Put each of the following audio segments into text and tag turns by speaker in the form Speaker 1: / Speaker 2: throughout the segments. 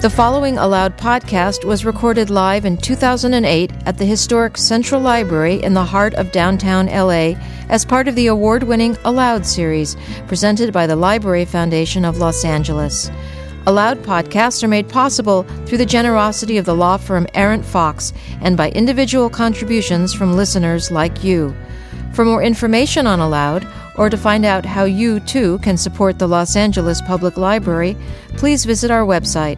Speaker 1: The following Aloud podcast was recorded live in 2008 at the historic Central Library in the heart of downtown LA as part of the award-winning Aloud series presented by the Library Foundation of Los Angeles. Aloud podcasts are made possible through the generosity of the law firm Arent Fox and by individual contributions from listeners like you. For more information on Aloud, or to find out how you, too, can support the Los Angeles Public Library, please visit our website,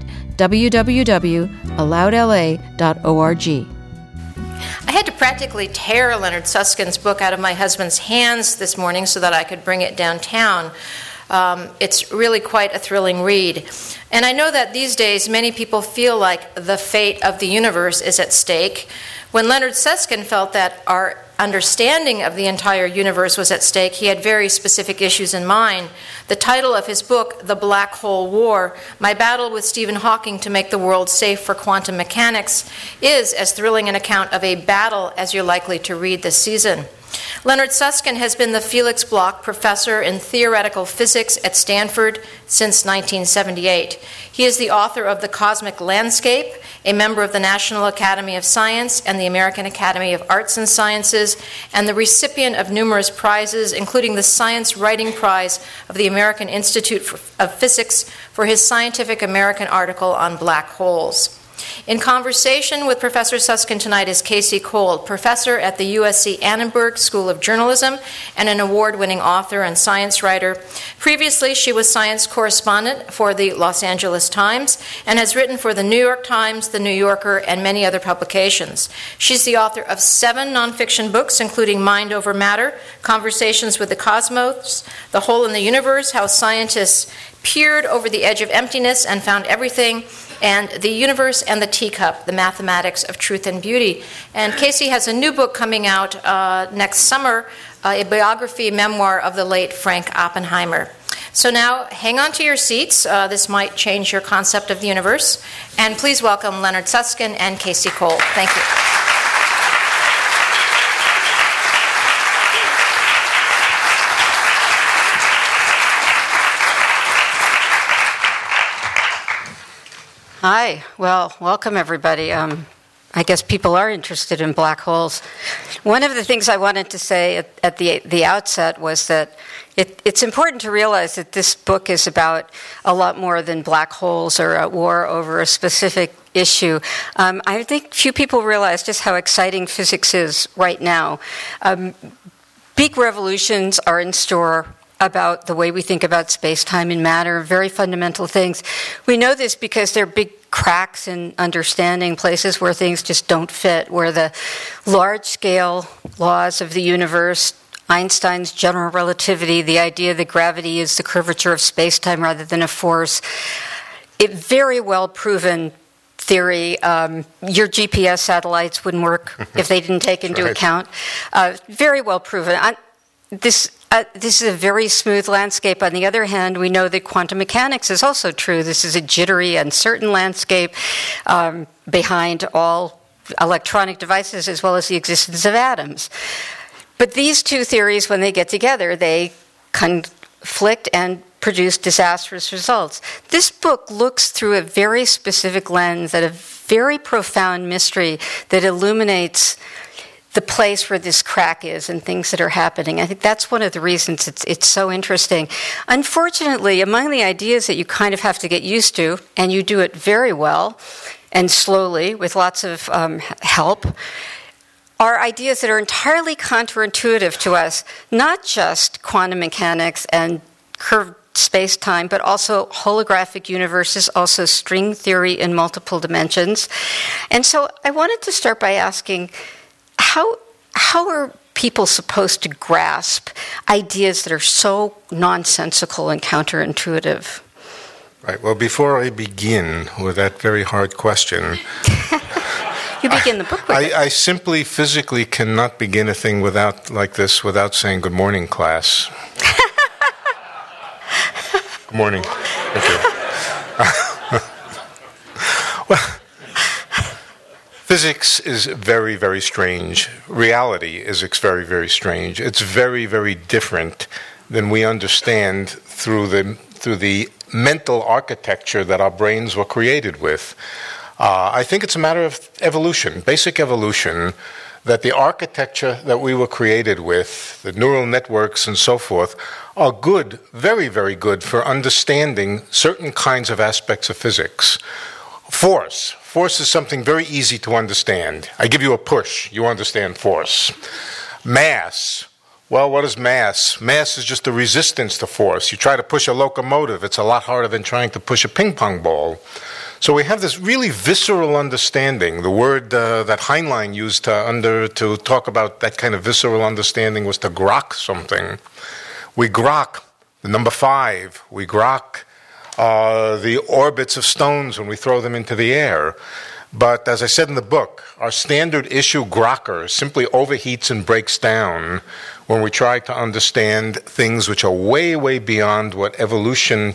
Speaker 1: www.aloudla.org.
Speaker 2: I had to practically tear Leonard Susskind's book out of my husband's hands this morning so that I could bring it downtown. It's really quite a thrilling read. And I know that these days many people feel like the fate of the universe is at stake. When Leonard Susskind felt that our understanding of the entire universe was at stake, he had very specific issues in mind. The title of his book, The Black Hole War, My Battle with Stephen Hawking to Make the World Safe for Quantum Mechanics, is as thrilling an account of a battle as you're likely to read this season. Leonard Susskind has been the Felix Bloch Professor in Theoretical Physics at Stanford since 1978. He is the author of The Cosmic Landscape, a member of the National Academy of Science and the American Academy of Arts and Sciences, and the recipient of numerous prizes, including the Science Writing Prize of the American Institute of Physics for his Scientific American article on black holes. In conversation with Professor Susskind tonight is Casey Cole, professor at the USC Annenberg School of Journalism and an award-winning author and science writer. Previously, she was science correspondent for the Los Angeles Times and has written for the New York Times, the New Yorker, and many other publications. She's the author of 7 nonfiction books, including Mind Over Matter, Conversations with the Cosmos, The Hole in the Universe, How Scientists Peered Over the Edge of Emptiness and Found Everything, and The Universe and the Teacup, The Mathematics of Truth and Beauty. And Casey has a new book coming out next summer, a biography memoir of the late Frank Oppenheimer. So now, hang on to your seats. This might change your concept of the universe. And please welcome Leonard Susskind and Casey Cole. Thank you.
Speaker 3: Hi. Well, welcome, everybody. I guess people are interested in black holes. One of the things I wanted to say at the outset was that it's important to realize that this book is about a lot more than black holes or a war over a specific issue. I think few people realize just how exciting physics is right now. Big revolutions are in store about the way we think about space-time and matter, very fundamental things. We know this because there are big cracks in understanding, places where things just don't fit, where the large-scale laws of the universe, Einstein's general relativity, the idea that gravity is the curvature of space-time rather than a force, it very well proven theory. Your GPS satellites wouldn't work if they didn't take into account. Very well proven. This is a very smooth landscape. On the other hand, we know that quantum mechanics is also true. This is a jittery, uncertain landscape behind all electronic devices as well as the existence of atoms. But these two theories, when they get together, they conflict and produce disastrous results. This book looks through a very specific lens at a very profound mystery that illuminates the place where this crack is and things that are happening. I think that's one of the reasons it's so interesting. Unfortunately, among the ideas that you kind of have to get used to, and you do it very well and slowly with lots of help, are ideas that are entirely counterintuitive to us, not just quantum mechanics and curved space-time, but also holographic universes, also string theory in multiple dimensions. And so I wanted to start by asking, how are people supposed to grasp ideas that are so nonsensical and counterintuitive?
Speaker 4: Right. Well, before I begin with that very hard question,
Speaker 3: you begin the book with it.
Speaker 4: I simply physically cannot begin a thing without saying good morning, class. Good morning. Thank you. Well, physics is very, very strange. Reality is very, very strange. It's very, very different than we understand through the through the mental architecture that our brains were created with. I think it's a matter of evolution, basic evolution, that the architecture that we were created with, the neural networks and so forth, are good, very, very good for understanding certain kinds of aspects of physics. Force. Force is something very easy to understand. I give you a push, you understand force. Mass. Well, what is mass? Mass is just the resistance to force. You try to push a locomotive, it's a lot harder than trying to push a ping pong ball. So we have this really visceral understanding. The word that Heinlein used to talk about that kind of visceral understanding was to grok something. We grok the number 5. We grok the orbits of stones when we throw them into the air. But as I said in the book, our standard issue grokker simply overheats and breaks down when we try to understand things which are way, way beyond what evolution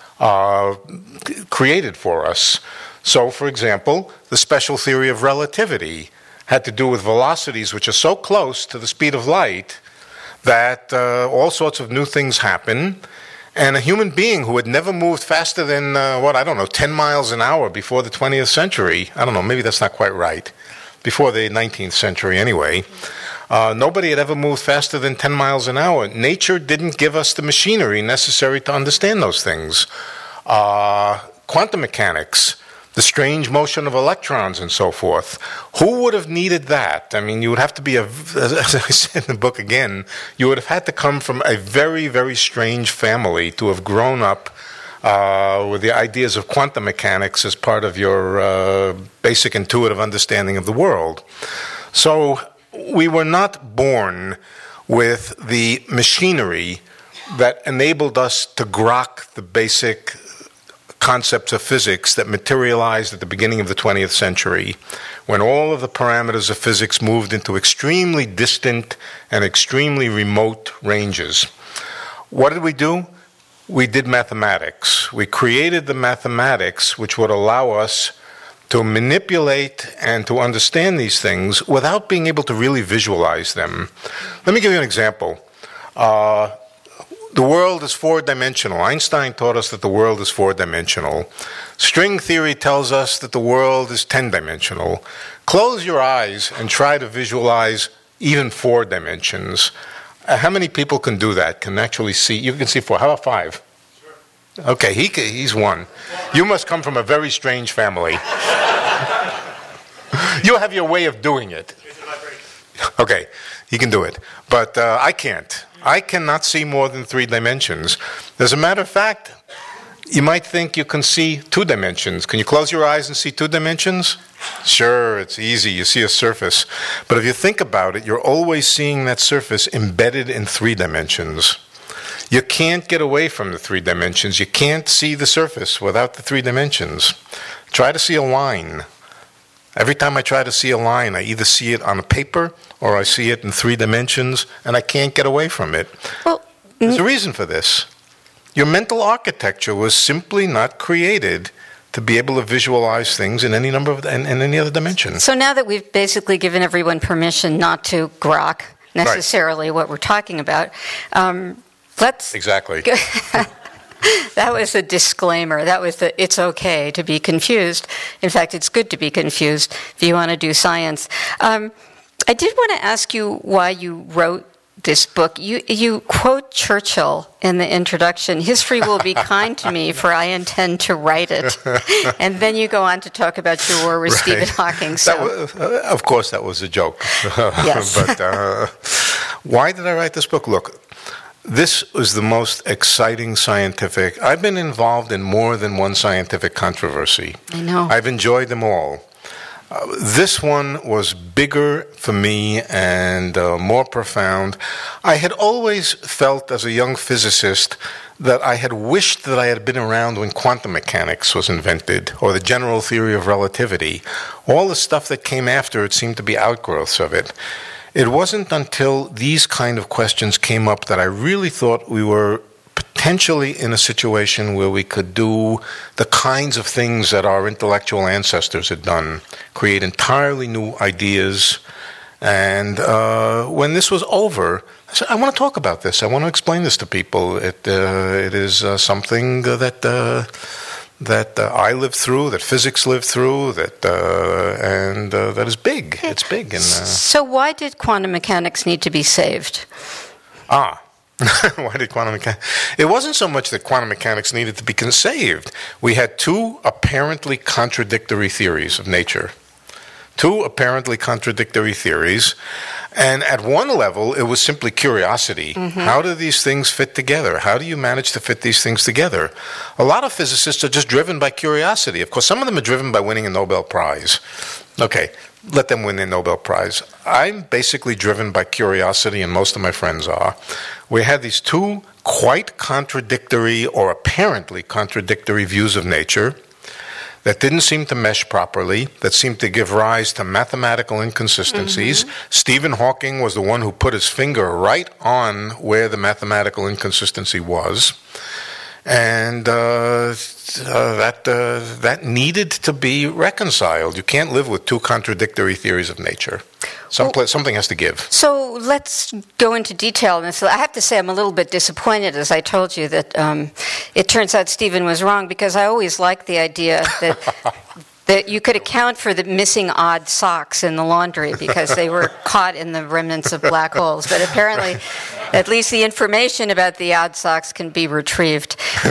Speaker 4: created for us. So, for example, the special theory of relativity had to do with velocities which are so close to the speed of light that all sorts of new things happen. And a human being who had never moved faster than, 10 miles an hour before the 20th century, I don't know, maybe that's not quite right, before the 19th century anyway, nobody had ever moved faster than 10 miles an hour. Nature didn't give us the machinery necessary to understand those things. Quantum mechanics, the strange motion of electrons and so forth. Who would have needed that? I mean, you would have to be, as I said in the book again, you would have had to come from a very, very strange family to have grown up with the ideas of quantum mechanics as part of your basic intuitive understanding of the world. So we were not born with the machinery that enabled us to grok the basic concepts of physics that materialized at the beginning of the 20th century, when all of the parameters of physics moved into extremely distant and extremely remote ranges. What did we do? We did mathematics. We created the mathematics which would allow us to manipulate and to understand these things without being able to really visualize them. Let me give you an example. The world is four-dimensional. Einstein taught us that the world is four-dimensional. String theory tells us that the world is 10-dimensional. Close your eyes and try to visualize even 4 dimensions. How many people can do that, can actually see? You can see 4. How about 5? Sure. Okay, he's 1. You must come from a very strange family. You have your way of doing it. Okay, he can do it. But I can't. I cannot see more than 3 dimensions. As a matter of fact, you might think you can see 2 dimensions. Can you close your eyes and see 2 dimensions? Sure, it's easy. You see a surface. But if you think about it, you're always seeing that surface embedded in 3 dimensions. You can't get away from the 3 dimensions. You can't see the surface without the 3 dimensions. Try to see a line. Every time I try to see a line, I either see it on a paper or I see it in 3 dimensions, and I can't get away from it. Well, there's a reason for this. Your mental architecture was simply not created to be able to visualize things in any number of in any other dimension.
Speaker 3: So now that we've basically given everyone permission not to grok necessarily what we're talking about, let's
Speaker 4: exactly.
Speaker 3: That was a disclaimer. That was it's okay to be confused. In fact, it's good to be confused if you want to do science. I did want to ask you why you wrote this book. You quote Churchill in the introduction, "History will be kind to me, for I intend to write it." And then you go on to talk about your war with Stephen Hawking. So.
Speaker 4: Of course, that was a joke.
Speaker 3: Yes.
Speaker 4: But why did I write this book? Look, this was the most exciting scientific. I've been involved in more than one scientific controversy.
Speaker 3: I know.
Speaker 4: I've enjoyed them all. This one was bigger for me and more profound. I had always felt as a young physicist that I had wished that I had been around when quantum mechanics was invented, or the general theory of relativity. All the stuff that came after it seemed to be outgrowths of it. It wasn't until these kind of questions came up that I really thought we were potentially in a situation where we could do the kinds of things that our intellectual ancestors had done, create entirely new ideas And when this was over, I said, I want to talk about this. I want to explain this to people. It is something that I lived through, that physics lived through, and that is big. It's big. And,
Speaker 3: so why did quantum mechanics need to be saved?
Speaker 4: Why did quantum mechanics? It wasn't so much that quantum mechanics needed to be saved. We had two apparently contradictory theories of nature. Two apparently contradictory theories. And at one level, it was simply curiosity. Mm-hmm. How do these things fit together? How do you manage to fit these things together? A lot of physicists are just driven by curiosity. Of course, some of them are driven by winning a Nobel Prize. Okay, let them win their Nobel Prize. I'm basically driven by curiosity, and most of my friends are. We had these two quite contradictory or apparently contradictory views of nature that didn't seem to mesh properly, that seemed to give rise to mathematical inconsistencies. Mm-hmm. Stephen Hawking was the one who put his finger right on where the mathematical inconsistency was. And that needed to be reconciled. You can't live with two contradictory theories of nature. Something has to give. So
Speaker 3: let's go into detail on this. I have to say I'm a little bit disappointed, as I told you, that it turns out Stephen was wrong, because I always liked the idea that you could account for the missing odd socks in the laundry because they were caught in the remnants of black holes. But apparently, at least the information about the odd socks can be retrieved.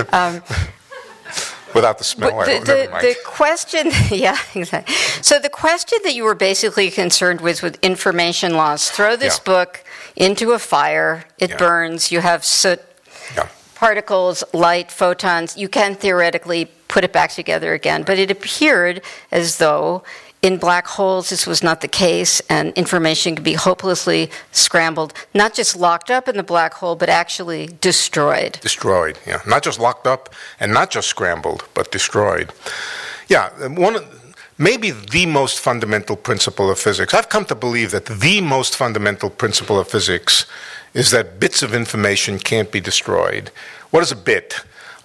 Speaker 4: Without the smell,
Speaker 3: the question, yeah, exactly. So the question that you were basically concerned with information loss, throw this book into a fire, it burns, you have soot, particles, light, photons, you can theoretically put it back together again. But it appeared as though in black holes this was not the case, and information could be hopelessly scrambled, not just locked up in the black hole, but actually destroyed.
Speaker 4: Destroyed, yeah. Not just locked up and not just scrambled, but destroyed. Yeah, maybe the most fundamental principle of physics. I've come to believe that the most fundamental principle of physics is that bits of information can't be destroyed. What is a bit?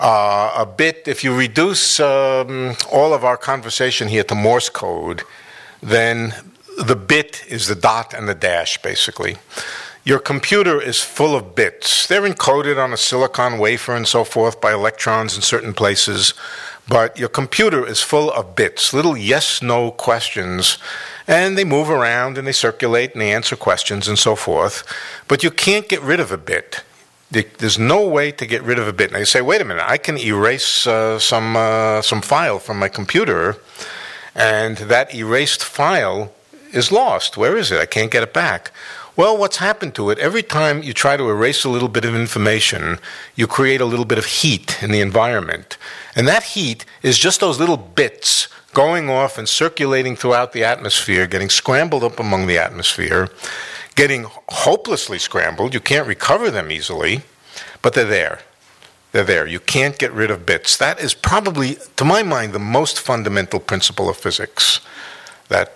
Speaker 4: A bit, if you reduce all of our conversation here to Morse code, then the bit is the dot and the dash, basically. Your computer is full of bits. They're encoded on a silicon wafer and so forth by electrons in certain places, but your computer is full of bits, little yes-no questions, and they move around and they circulate and they answer questions and so forth, but you can't get rid of a bit. There's no way to get rid of a bit. Now you say, wait a minute, I can erase some file from my computer, and that erased file is lost. Where is it? I can't get it back. Well, what's happened to it? Every time you try to erase a little bit of information, you create a little bit of heat in the environment. And that heat is just those little bits going off and circulating throughout the atmosphere, getting scrambled up among the atmosphere, getting hopelessly scrambled. You can't recover them easily, but they're there. They're there. You can't get rid of bits. That is probably, to my mind, the most fundamental principle of physics. That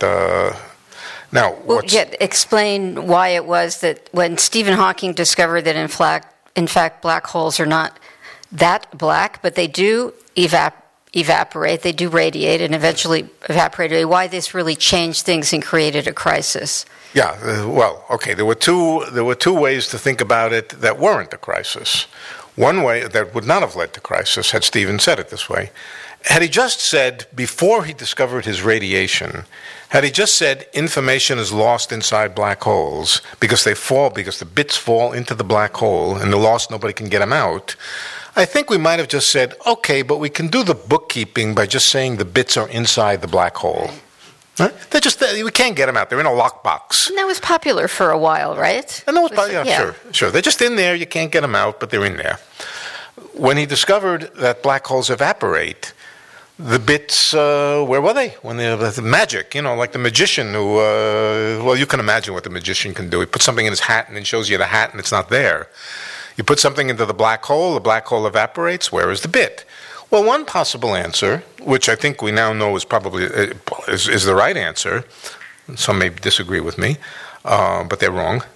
Speaker 3: explain why it was that when Stephen Hawking discovered that in fact black holes are not that black, but they do evaporate, they do radiate and eventually evaporate, why this really changed things and created a crisis.
Speaker 4: Yeah, there were two ways to think about it that weren't a crisis. One way that would not have led to crisis, had Stephen said it this way. Had he just said, before he discovered his radiation, had he just said information is lost inside black holes because the bits fall into the black hole and they're lost, nobody can get them out, I think we might have just said, okay, but we can do the bookkeeping by just saying the bits are inside the black hole. Right? We can't get them out. They're in a lockbox.
Speaker 3: And that was popular for a while, right?
Speaker 4: And that was popular, sure. They're just in there. You can't get them out, but they're in there. When he discovered that black holes evaporate, the bits, where were they? When the magic, like the magician who, you can imagine what the magician can do. He puts something in his hat and then shows you the hat and it's not there. You put something into the black hole evaporates, where is the bit? Well, one possible answer, which I think we now know is probably is the right answer, some may disagree with me, but they're wrong.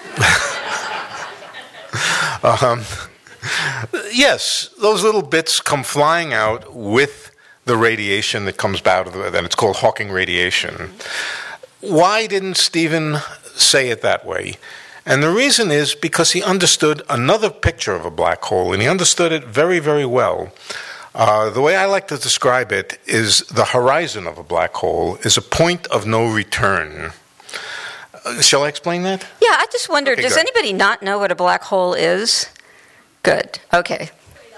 Speaker 4: Yes, those little bits come flying out with the radiation that comes out of that it's called Hawking radiation. why didn't Stephen say it that way? And the reason is because he understood another picture of a black hole, and he understood it very, very well. The way I like to describe it is the horizon of a black hole is a point of no return. Shall I explain that?
Speaker 3: Yeah, I just wonder, does
Speaker 4: good.
Speaker 3: anybody not know what a black hole is? Good. Okay.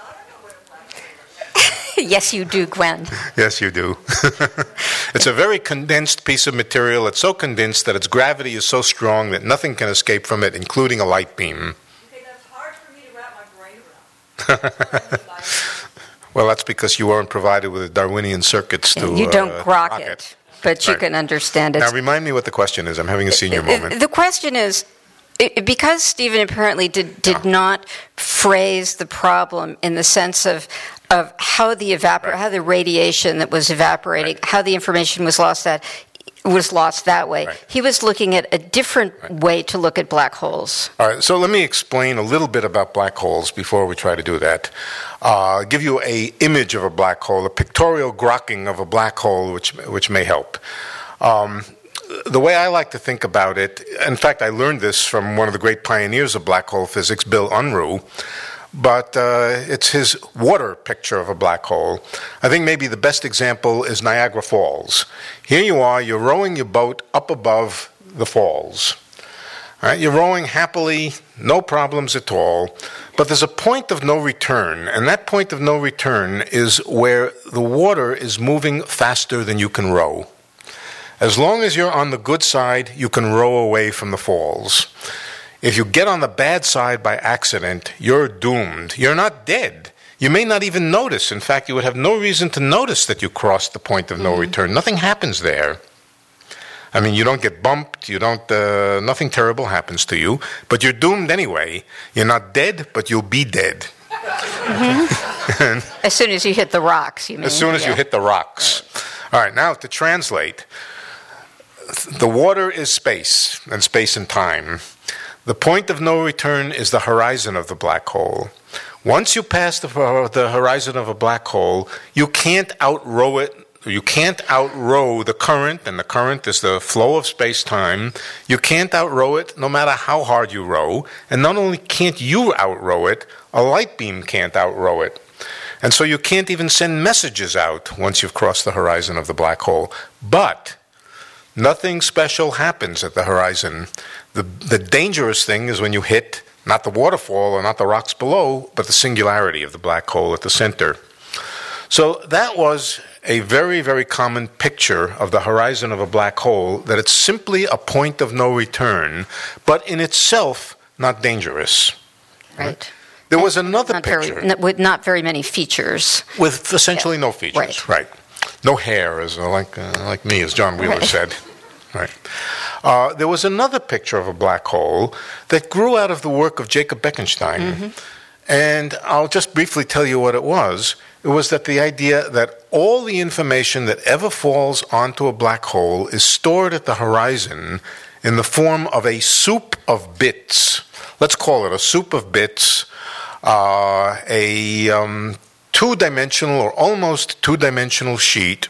Speaker 3: Yes, you do, Gwen.
Speaker 4: Yes, you do. It's a very condensed piece of material. It's so condensed that its gravity is so strong that nothing can escape from it, including a light beam.
Speaker 5: Okay, that's hard for me to wrap my brain around.
Speaker 4: Well, that's because you weren't provided with Darwinian circuits to
Speaker 3: You don't grok
Speaker 4: rock
Speaker 3: it, but you
Speaker 4: Right.
Speaker 3: can understand it.
Speaker 4: Now, remind me what the question is. I'm having a senior moment.
Speaker 3: The question is, because Stephen apparently did not phrase the problem in the sense of how the how the radiation that was evaporating, how the information was lost that way.
Speaker 4: Right.
Speaker 3: He was looking at a different way to look at black holes.
Speaker 4: All right, so let me explain a little bit about black holes before we try to do that. Give you an image of a black hole, a pictorial grokking of a black hole, which may help. The way I like to think about it, in fact, I learned this from one of the great pioneers of black hole physics, Bill Unruh, but it's his water picture of a black hole. I think maybe the best example is Niagara Falls. Here you are, you're rowing your boat up above the falls. All right, you're rowing happily, no problems at all, but there's a point of no return, and that point of no return is where the water is moving faster than you can row. As long as you're on the good side, you can row away from the falls. If you get on the bad side by accident, you're doomed. You're not dead. You may not even notice. In fact, you would have no reason to notice that you crossed the point of no return. Nothing happens there. I mean, you don't get bumped. You don't. Nothing terrible happens to you. But you're doomed anyway. You're not dead, but you'll be dead.
Speaker 3: Mm-hmm. As soon as you hit the rocks, you mean?
Speaker 4: As soon as you hit the rocks. All right, now to translate. The water is space, and space and time. The point of no return is the horizon of the black hole. Once you pass the horizon of a black hole, you can't outrow it. You can't outrow the current, and the current is the flow of space-time. You can't outrow it no matter how hard you row. And not only can't you outrow it, a light beam can't outrow it. And so you can't even send messages out once you've crossed the horizon of the black hole. But nothing special happens at the horizon. The dangerous thing is when you hit not the waterfall or not the rocks below, but the singularity of the black hole at the center. So that was a very, very common picture of the horizon of a black hole, that it's simply a point of no return, but in itself not dangerous.
Speaker 3: Right.
Speaker 4: There was another picture.
Speaker 3: With not very many features.
Speaker 4: With essentially no features. Right. No hair, as like me, as John Wheeler said. Right. There was another picture of a black hole that grew out of the work of Jacob Bekenstein. Mm-hmm. And I'll just briefly tell you what it was. It was that the idea that all the information that ever falls onto a black hole is stored at the horizon in the form of a soup of bits. Let's call it a soup of bits, a two-dimensional or almost two-dimensional sheet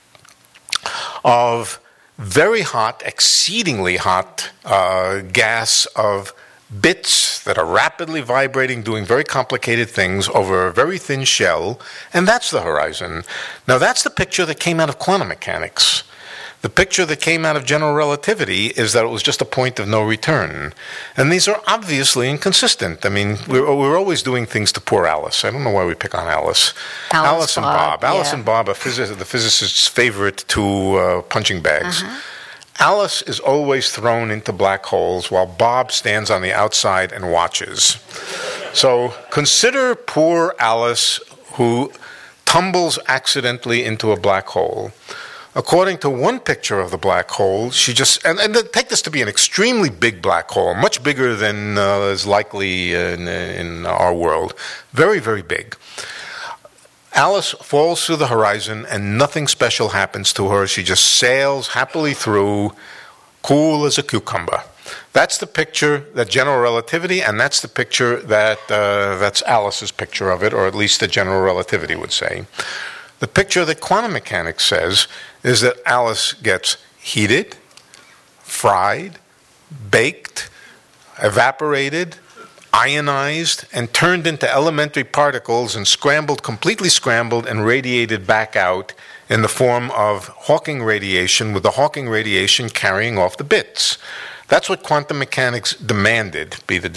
Speaker 4: of very hot, exceedingly hot gas of bits that are rapidly vibrating, doing very complicated things over a very thin shell, and that's the horizon. Now, that's the picture that came out of quantum mechanics. The picture that came out of general relativity is that it was just a point of no return. And these are obviously inconsistent. I mean, we're always doing things to poor Alice. I don't know why we pick on Alice. Alice and Bob.
Speaker 3: Yeah.
Speaker 4: Alice and Bob are the physicist's favorite two punching bags. Uh-huh. Alice is always thrown into black holes while Bob stands on the outside and watches. So consider poor Alice, who tumbles accidentally into a black hole. According to one picture of the black hole, she just, and take this to be an extremely big black hole, much bigger than is likely in our world. Very, very big. Alice falls through the horizon and nothing special happens to her. She just sails happily through, cool as a cucumber. That's the picture that general relativity, and that's the picture that's Alice's picture of it, or at least the general relativity would say. The picture that quantum mechanics says is that Alice gets heated, fried, baked, evaporated, ionized, and turned into elementary particles and scrambled, completely scrambled, and radiated back out in the form of Hawking radiation, with the Hawking radiation carrying off the bits. That's what quantum mechanics demanded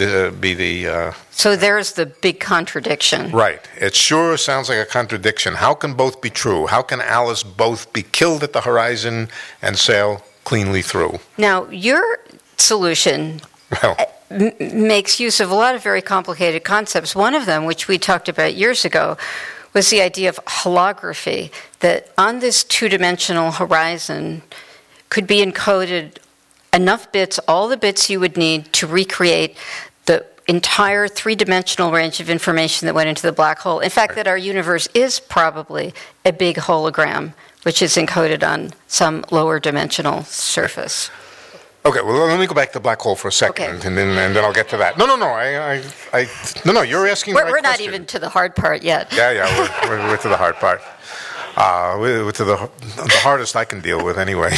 Speaker 3: So there's the big contradiction.
Speaker 4: Right. It sure sounds like a contradiction. How can both be true? How can Alice both be killed at the horizon and sail cleanly through?
Speaker 3: Now, your solution makes use of a lot of very complicated concepts. One of them, which we talked about years ago, was the idea of holography, that on this two-dimensional horizon could be encoded enough bits, all the bits you would need to recreate the entire three-dimensional range of information that went into the black hole. In fact, that our universe is probably a big hologram, which is encoded on some lower dimensional surface.
Speaker 4: Okay, well, let me go back to the black hole for a second,
Speaker 3: Okay.
Speaker 4: and then I'll get to that. No, you're asking the right
Speaker 3: We're not
Speaker 4: question.
Speaker 3: even to the hard part yet.
Speaker 4: Yeah, we're to the hard part. We're to the hardest I can deal with anyway.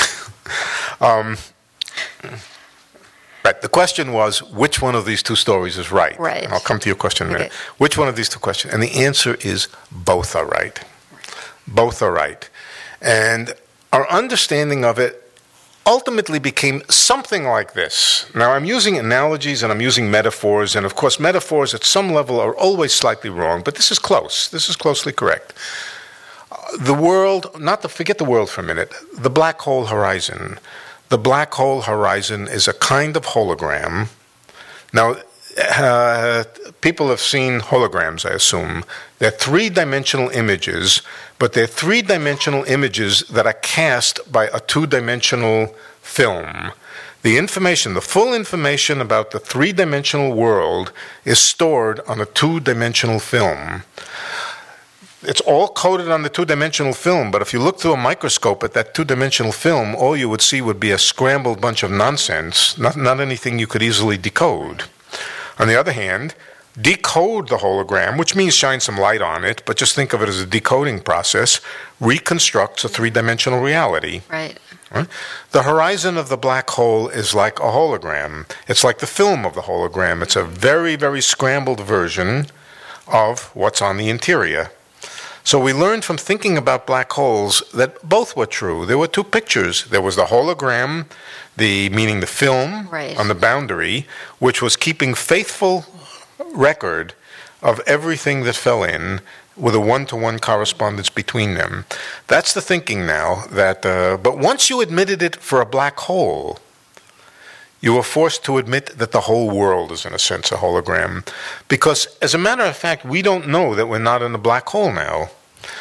Speaker 4: Right. The question was, which one of these two stories is right?
Speaker 3: Right.
Speaker 4: And I'll come to your question in a minute.
Speaker 3: Okay.
Speaker 4: Which one of these two questions? And the answer is both are right. Both are right. And our understanding of it ultimately became something like this. Now, I'm using analogies and I'm using metaphors, and of course, metaphors at some level are always slightly wrong, but this is close. This is closely correct. The world, forget the world for a minute, the black hole horizon. The black hole horizon is a kind of hologram. Now, people have seen holograms, I assume. They're three-dimensional images, but they're three-dimensional images that are cast by a two-dimensional film. The information, the full information about the three-dimensional world is stored on a two-dimensional film. It's all coded on the two-dimensional film, but if you look through a microscope at that two-dimensional film, all you would see would be a scrambled bunch of nonsense, not anything you could easily decode. On the other hand, decode the hologram, which means shine some light on it, but just think of it as a decoding process, reconstructs a three-dimensional reality.
Speaker 3: Right.
Speaker 4: The horizon of the black hole is like a hologram. It's like the film of the hologram. It's a very, very scrambled version of what's on the interior. So we learned from thinking about black holes that both were true. There were two pictures. There was the hologram, meaning the film
Speaker 3: right.
Speaker 4: on the boundary, which was keeping faithful record of everything that fell in with a one-to-one correspondence between them. That's the thinking now. But once you admitted it for a black hole, you were forced to admit that the whole world is, in a sense, a hologram. Because, as a matter of fact, we don't know that we're not in a black hole now.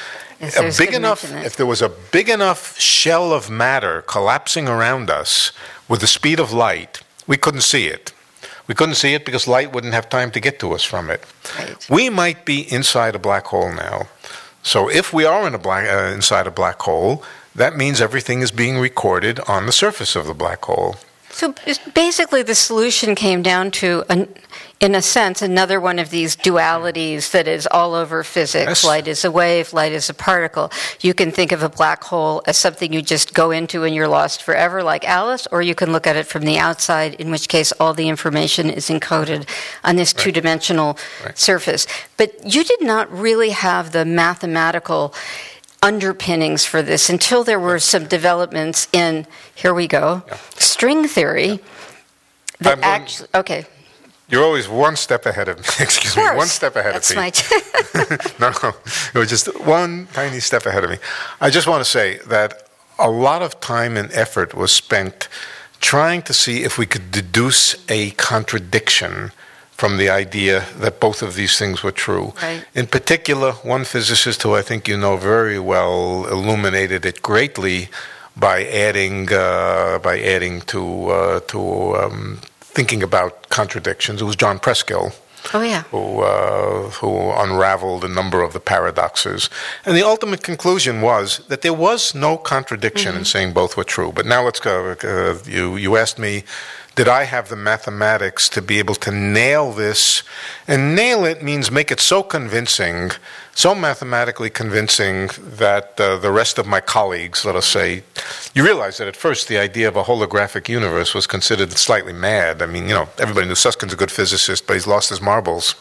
Speaker 4: If there was a big enough shell of matter collapsing around us with the speed of light, we couldn't see it. We couldn't see it because light wouldn't have time to get to us from it.
Speaker 3: Right.
Speaker 4: We might be inside a black hole now. So if we are inside a black hole, that means everything is being recorded on the surface of the black hole.
Speaker 3: So basically the solution came down to, in a sense, another one of these dualities that is all over physics.
Speaker 4: Yes.
Speaker 3: Light is a wave, light is a particle. You can think of a black hole as something you just go into and you're lost forever, like Alice, or you can look at it from the outside, in which case all the information is encoded on this two-dimensional surface. But you did not really have the mathematical underpinnings for this until there were some developments in, here we go, string theory. Okay.
Speaker 4: You're always one step ahead of me. Excuse me, one step ahead
Speaker 3: That's
Speaker 4: of me.
Speaker 3: my
Speaker 4: No, it was just one tiny step ahead of me. I just want to say that a lot of time and effort was spent trying to see if we could deduce a contradiction from the idea that both of these things were true.
Speaker 3: Right.
Speaker 4: In particular, one physicist who I think you know very well illuminated it greatly by adding to thinking about contradictions. It was John Preskill.
Speaker 3: Oh, yeah.
Speaker 4: Who unraveled a number of the paradoxes. And the ultimate conclusion was that there was no contradiction in saying both were true. But now let's go. You asked me, did I have the mathematics to be able to nail this? And nail it means make it so convincing, so mathematically convincing that the rest of my colleagues, let us say, you realize that at first the idea of a holographic universe was considered slightly mad. I mean, everybody knew Susskind's a good physicist, but he's lost his marbles.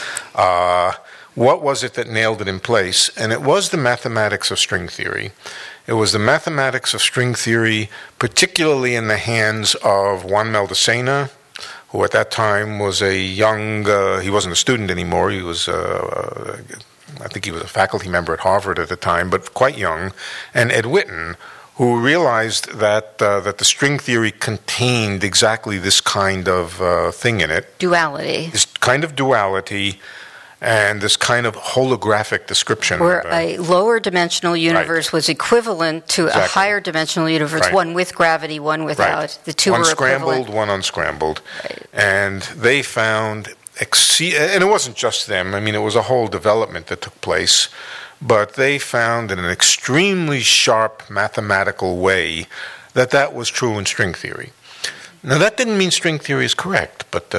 Speaker 4: What was it that nailed it in place? And it was the mathematics of string theory. It was the mathematics of string theory, particularly in the hands of Juan Maldacena, who at that time was a young, he wasn't a student anymore, he was, I think he was a faculty member at Harvard at the time, but quite young, and Ed Witten, who realized that the string theory contained exactly this kind of thing in it.
Speaker 3: Duality.
Speaker 4: This kind of duality and this kind of holographic description.
Speaker 3: Where a lower dimensional universe was equivalent to a higher dimensional universe, one with gravity, one without. The two
Speaker 4: one
Speaker 3: were
Speaker 4: scrambled,
Speaker 3: equivalent.
Speaker 4: one unscrambled. And they found, and it wasn't just them, I mean, it was a whole development that took place, but they found in an extremely sharp mathematical way that was true in string theory. Now, that didn't mean string theory is correct, but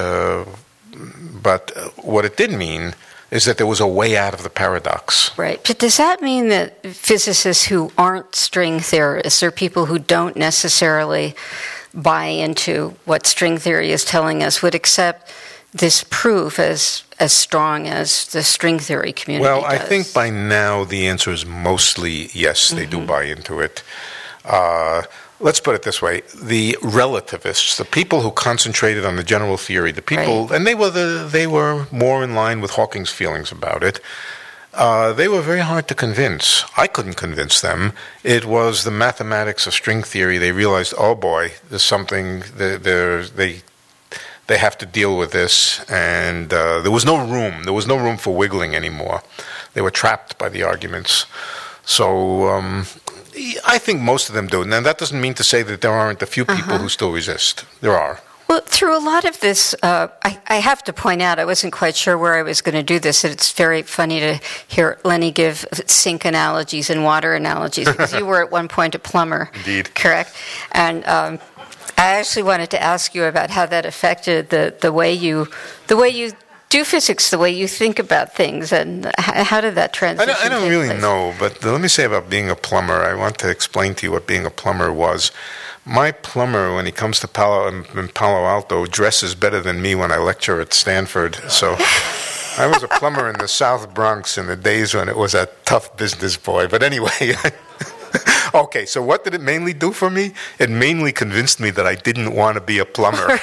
Speaker 4: what it did mean is that there was a way out of the paradox.
Speaker 3: Right. But does that mean that physicists who aren't string theorists or people who don't necessarily buy into what string theory is telling us would accept this proof as strong as the string theory community does?
Speaker 4: Well, I think by now the answer is mostly yes, they do buy into it. Let's put it this way. The relativists, the people who concentrated on the general theory, the people, and they were more in line with Hawking's feelings about it, they were very hard to convince. I couldn't convince them. It was the mathematics of string theory. They realized, oh boy, there's something, they have to deal with this, and there was no room. There was no room for wiggling anymore. They were trapped by the arguments. So I think most of them do. Now, that doesn't mean to say that there aren't a few people who still resist. There are.
Speaker 3: Well, through a lot of this, I have to point out, I wasn't quite sure where I was going to do this. It's very funny to hear Lenny give sink analogies and water analogies, because you were at one point a plumber.
Speaker 4: Indeed.
Speaker 3: Correct? And I actually wanted to ask you about how that affected the way you do physics, the way you think about things, and how did that transition
Speaker 4: I don't really
Speaker 3: place?
Speaker 4: know, but let me say about being a plumber. I want to explain to you what being a plumber was. My plumber, when he comes to Palo Alto, dresses better than me when I lecture at Stanford. So I was a plumber in the South Bronx in the days when it was a tough business, boy. But anyway, okay, so what did it mainly do for me? It mainly convinced me that I didn't want to be a plumber.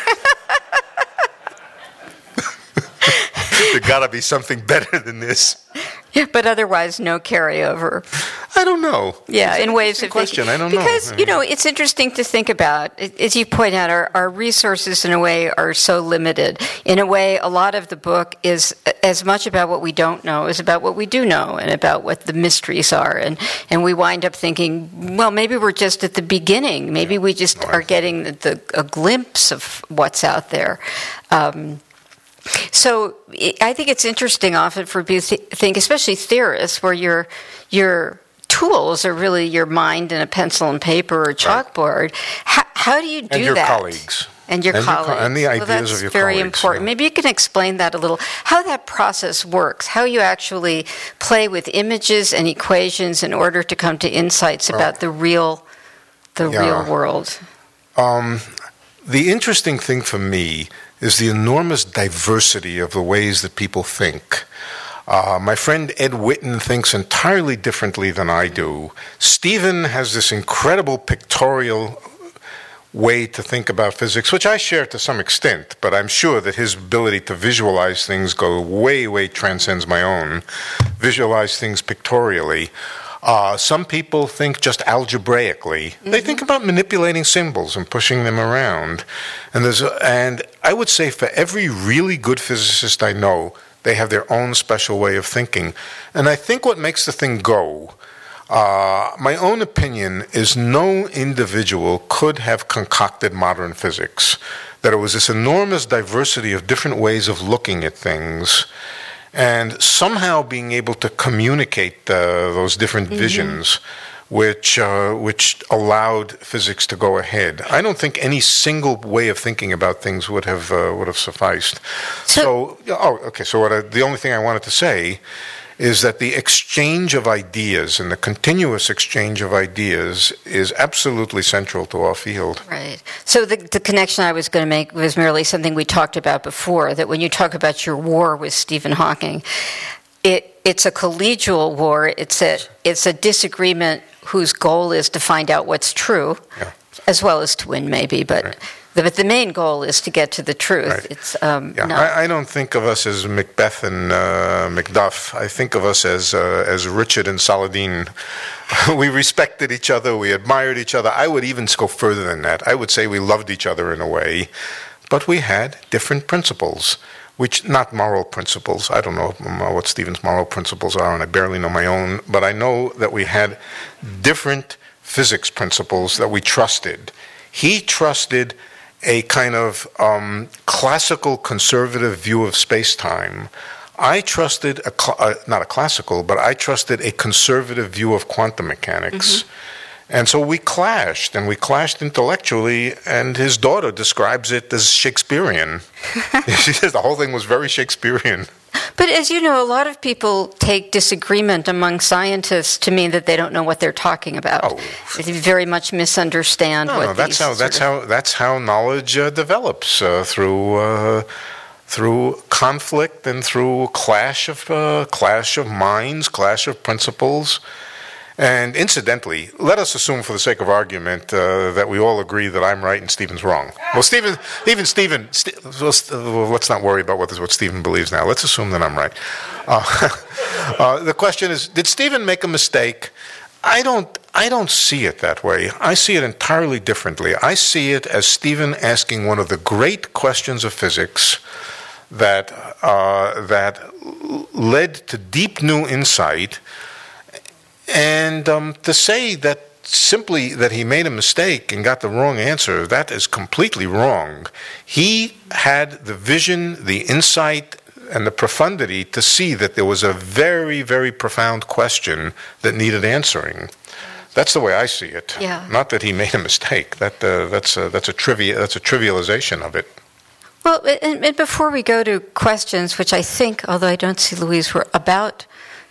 Speaker 4: There got to be something better than this.
Speaker 3: But otherwise, no carryover.
Speaker 4: I don't know.
Speaker 3: Yeah, in ways of
Speaker 4: question. I don't know.
Speaker 3: Because, it's interesting to think about. As you point out, our resources, in a way, are so limited. In a way, a lot of the book is as much about what we don't know as about what we do know and about what the mysteries are. And we wind up thinking, well, maybe we're just at the beginning. Maybe we just are getting a glimpse of what's out there. So I think it's interesting often for people to think, especially theorists, where your tools are really your mind and a pencil and paper or chalkboard. How do you do that?
Speaker 4: And your colleagues.
Speaker 3: And your colleagues.
Speaker 4: And the ideas
Speaker 3: that's
Speaker 4: of your
Speaker 3: very
Speaker 4: colleagues.
Speaker 3: important.
Speaker 4: Yeah.
Speaker 3: Maybe you can explain that a little, how that process works, how you actually play with images and equations in order to come to insights about the real world.
Speaker 4: The interesting thing for me is the enormous diversity of the ways that people think. My friend Ed Witten thinks entirely differently than I do. Stephen has this incredible pictorial way to think about physics, which I share to some extent, but I'm sure that his ability to visualize things way transcends my own. Visualize things pictorially. Some people think just algebraically. Mm-hmm. They think about manipulating symbols and pushing them around. And I would say for every really good physicist I know, they have their own special way of thinking. And I think what makes the thing go, my own opinion is no individual could have concocted modern physics. That it was this enormous diversity of different ways of looking at things, and somehow being able to communicate those different visions, which allowed physics to go ahead. I don't think any single way of thinking about things would have sufficed. So the only thing I wanted to say is that the exchange of ideas and the continuous exchange of ideas is absolutely central to our field.
Speaker 3: Right. So the connection I was going to make was merely something we talked about before, that when you talk about your war with Stephen Hawking, it's a collegial war. It's a disagreement whose goal is to find out what's true, as well as to win, maybe. But the main goal is to get to the truth.
Speaker 4: Right.
Speaker 3: It's
Speaker 4: I don't think of us as Macbeth and Macduff. I think of us as Richard and Saladin. We respected each other. We admired each other. I would even go further than that. I would say we loved each other in a way, but we had different principles. Which, not moral principles. I don't know what Stephen's moral principles are, and I barely know my own, but I know that we had different physics principles that we trusted. He trusted a kind of classical conservative view of space-time. I trusted, not a classical, but I trusted a conservative view of quantum mechanics. Mm-hmm. And so we clashed intellectually, and his daughter describes it as Shakespearean. She says the whole thing was very Shakespearean.
Speaker 3: But as you know, a lot of people take disagreement among scientists to mean that they don't know what they're talking about.
Speaker 4: Oh.
Speaker 3: They very much misunderstand what
Speaker 4: that's how knowledge develops through conflict and through clash of minds, clash of principles. And incidentally, let us assume for the sake of argument that we all agree that I'm right and Stephen's wrong. Well, Stephen, let's not worry about what Stephen believes now. Let's assume that I'm right. The question is, did Stephen make a mistake? I don't see it that way. I see it entirely differently. I see it as Stephen asking one of the great questions of physics that led to deep new insight. And to say that simply that he made a mistake and got the wrong answer, that is completely wrong. He had the vision, the insight, and the profundity to see that there was a very, very profound question that needed answering. That's the way I see it.
Speaker 3: Yeah.
Speaker 4: Not that he made a mistake. That's a trivialization of it.
Speaker 3: Well, and before we go to questions, which I think, although I don't see Louise, we're about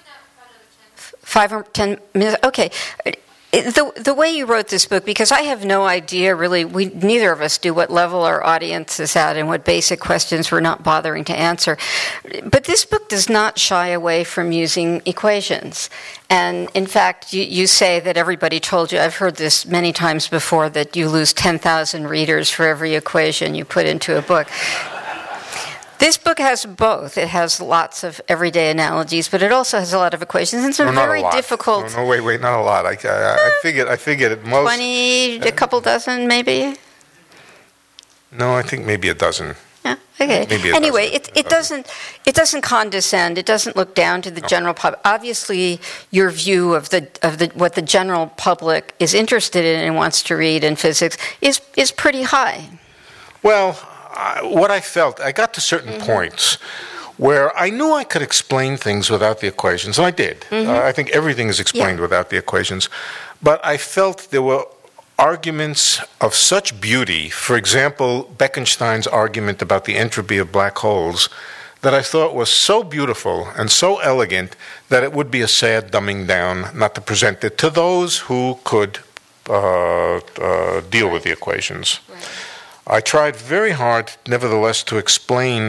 Speaker 3: 5 or 10 minutes. Okay. The way you wrote this book, because I have no idea really, neither of us do what level our audience is at and what basic questions we're not bothering to answer. But this book does not shy away from using equations. And in fact, you say that everybody told you, I've heard this many times before, that you lose 10,000 readers for every equation you put into a book. This book has both. It has lots of everyday analogies, but it also has a lot of equations and some very difficult.
Speaker 4: No, wait, not a lot. I figured at most
Speaker 3: 20, a couple dozen, maybe.
Speaker 4: No, I think maybe a dozen.
Speaker 3: Yeah. Okay. Anyway, it doesn't condescend. It doesn't look down to the general public. Obviously, your view of the what the general public is interested in and wants to read in physics is pretty high.
Speaker 4: Well. What I felt, I got to certain points where I knew I could explain things without the equations, and I did. I think everything is explained without the equations. But I felt there were arguments of such beauty, for example, Bekenstein's argument about the entropy of black holes, that I thought was so beautiful and so elegant that it would be a sad dumbing down not to present it to those who could deal with the equations. Right. I tried very hard, nevertheless, to explain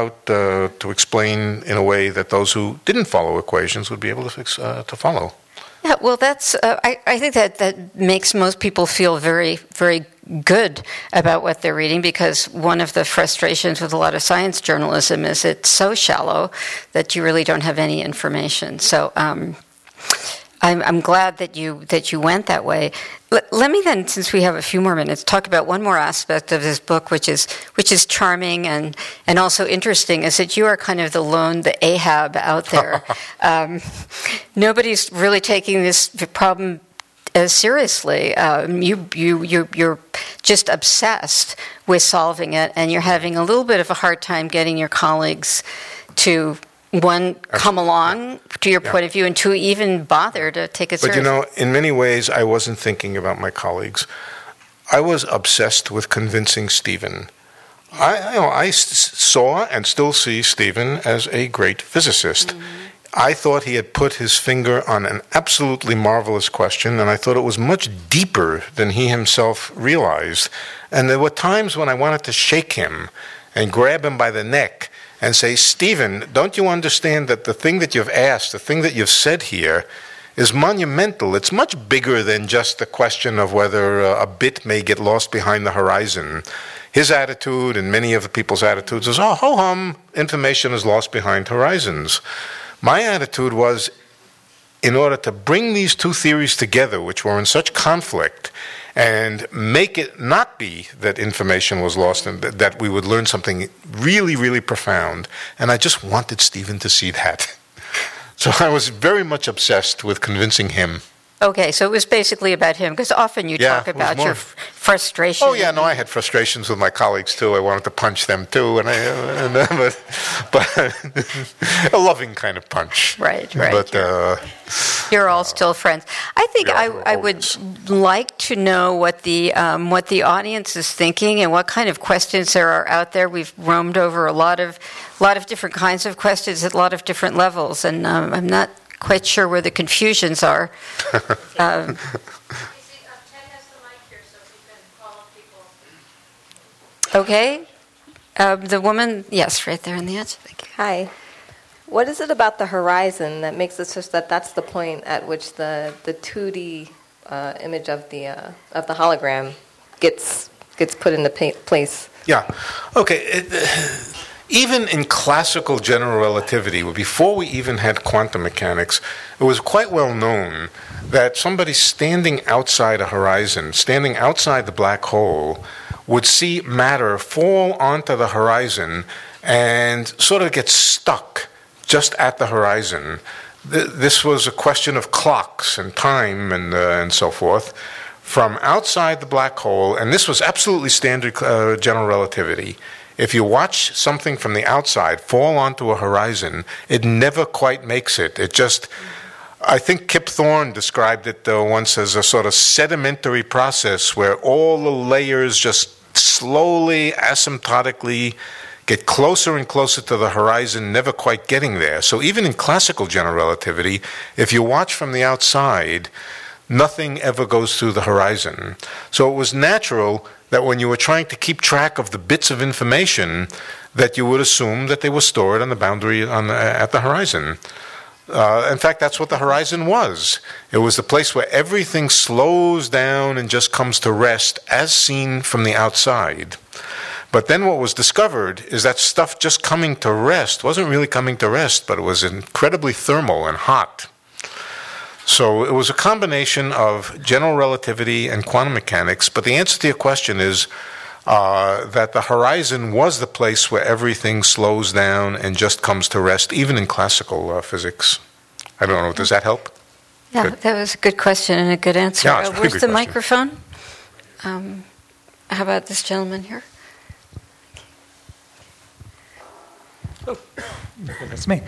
Speaker 4: in a way that those who didn't follow equations would be able to follow.
Speaker 3: Yeah, well, that's. I think that makes most people feel very, very good about what they're reading, because one of the frustrations with a lot of science journalism is it's so shallow that you really don't have any information. So I'm glad that you went that way. Let me then, since we have a few more minutes, talk about one more aspect of this book, which is charming and also interesting, is that you are kind of the Ahab out there. Nobody's really taking this problem as seriously. You're just obsessed with solving it, and you're having a little bit of a hard time getting your colleagues to, one, come along to your point of view, and two, even bother to take it seriously.
Speaker 4: But in many ways, I wasn't thinking about my colleagues. I was obsessed with convincing Stephen. I saw and still see Stephen as a great physicist. Mm-hmm. I thought he had put his finger on an absolutely marvelous question, and I thought it was much deeper than he himself realized. And there were times when I wanted to shake him and grab him by the neck and say, Stephen, don't you understand that the thing that you've asked, the thing that you've said here, is monumental. It's much bigger than just the question of whether a bit may get lost behind the horizon. His attitude and many of the people's attitudes is, oh, ho-hum, information is lost behind horizons. My attitude was, in order to bring these two theories together, which were in such conflict, and make it not be that information was lost and that we would learn something really, really profound. And I just wanted Stephen to see that. So I was very much obsessed with convincing him.
Speaker 3: Okay, so it was basically about him, because often you talk about your frustration.
Speaker 4: Oh, yeah, no, I had frustrations with my colleagues, too. I wanted to punch them, too, but a loving kind of punch.
Speaker 3: Right.
Speaker 4: But
Speaker 3: you're all still friends. I think I would like to know what the audience is thinking and what kind of questions there are out there. We've roamed over a lot of different kinds of questions at a lot of different levels, and I'm not quite sure where the confusions are.
Speaker 2: Ted has the mic here, so we can call people.
Speaker 3: Okay. The woman, yes, right there in the answer. Thank you.
Speaker 6: Hi. What is it about the horizon that makes it such that that's the point at which the 2D image of the hologram gets put into place?
Speaker 4: Yeah. Okay. Even in classical general relativity, before we even had quantum mechanics, it was quite well known that somebody standing outside a horizon, standing outside the black hole, would see matter fall onto the horizon and sort of get stuck just at the horizon. This was a question of clocks and time and so forth. From outside the black hole, and this was absolutely standard general relativity. If you watch something from the outside fall onto a horizon, it never quite makes it. It just, I think Kip Thorne described it once as a sort of sedimentary process where all the layers just slowly, asymptotically get closer and closer to the horizon, never quite getting there. So even in classical general relativity, if you watch from the outside, nothing ever goes through the horizon. So it was natural that when you were trying to keep track of the bits of information, that you would assume that they were stored on the boundary at the horizon. In fact, that's what the horizon was. It was the place where everything slows down and just comes to rest as seen from the outside. But then what was discovered is that stuff just coming to rest wasn't really coming to rest, but it was incredibly thermal and hot. So it was a combination of general relativity and quantum mechanics, but the answer to your question is that the horizon was the place where everything slows down and just comes to rest, even in classical physics. I don't know, does that help?
Speaker 3: Yeah, good. That was a good question and a good answer.
Speaker 4: Yeah,
Speaker 3: where's the
Speaker 4: question.
Speaker 3: microphone? How about this gentleman here?
Speaker 7: Oh, that's me.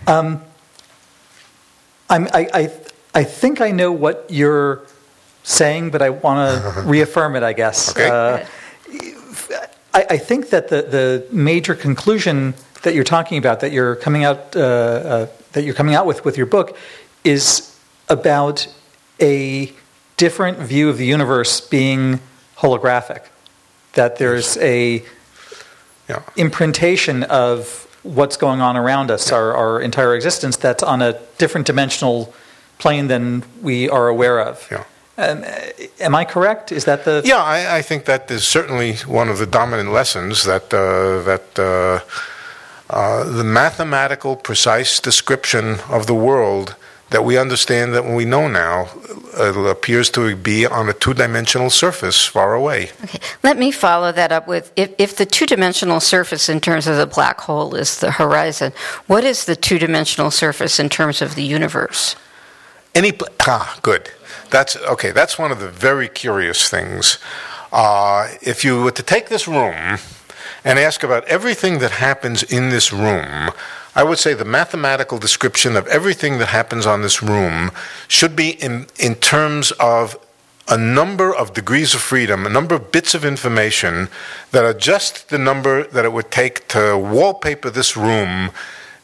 Speaker 7: I think I know what you're saying, but I want to reaffirm it, I guess.
Speaker 4: Okay.
Speaker 7: I think that the major conclusion that you're talking about, that you're coming out with your book, is about a different view of the universe being holographic. That there's a imprintation of what's going on around us, our entire existence, that's on a different dimensional plane than we are aware of.
Speaker 4: Yeah.
Speaker 7: Am I correct? Is that the...
Speaker 4: Yeah, I think that is certainly one of the dominant lessons, that the mathematical, precise description of the world that we understand, that we know now, appears to be on a two-dimensional surface far away.
Speaker 3: Okay, let me follow that up with, if the two-dimensional surface in terms of the black hole is the horizon, what is the two-dimensional surface in terms of the universe?
Speaker 4: Good. That's one of the very curious things. If you were to take this room and ask about everything that happens in this room, I would say the mathematical description of everything that happens on this room should be in terms of a number of degrees of freedom, a number of bits of information that are just the number that it would take to wallpaper this room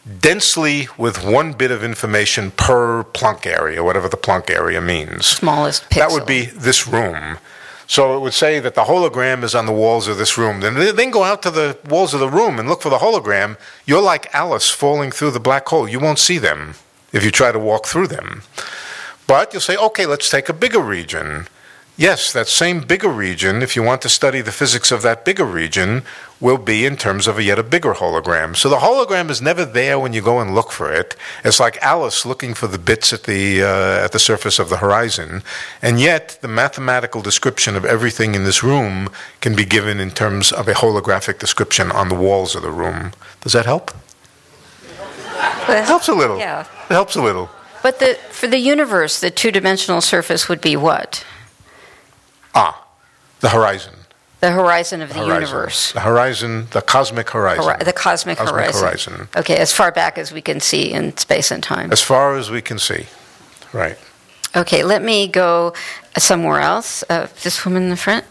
Speaker 4: densely with one bit of information per Planck area, whatever the Planck area means.
Speaker 3: Smallest pixel.
Speaker 4: That would be this room. So it would say that the hologram is on the walls of this room. Then go out to the walls of the room and look for the hologram. You're like Alice falling through the black hole. You won't see them if you try to walk through them. But you'll say, okay, let's take a bigger region. Yes, that same bigger region, if you want to study the physics of that bigger region, will be in terms of yet a bigger hologram. So the hologram is never there when you go and look for it. It's like Alice looking for the bits at the surface of the horizon. And yet, the mathematical description of everything in this room can be given in terms of a holographic description on the walls of the room. Does that help? It helps a little.
Speaker 3: Yeah.
Speaker 4: It helps a little.
Speaker 3: But for the universe, the two-dimensional surface would be what?
Speaker 4: The horizon.
Speaker 3: The horizon of the universe.
Speaker 4: The horizon, the cosmic horizon.
Speaker 3: The cosmic horizon. Okay, as far back as we can see in space and time.
Speaker 4: As far as we can see. Right.
Speaker 3: Okay, let me go somewhere else. This woman in the front.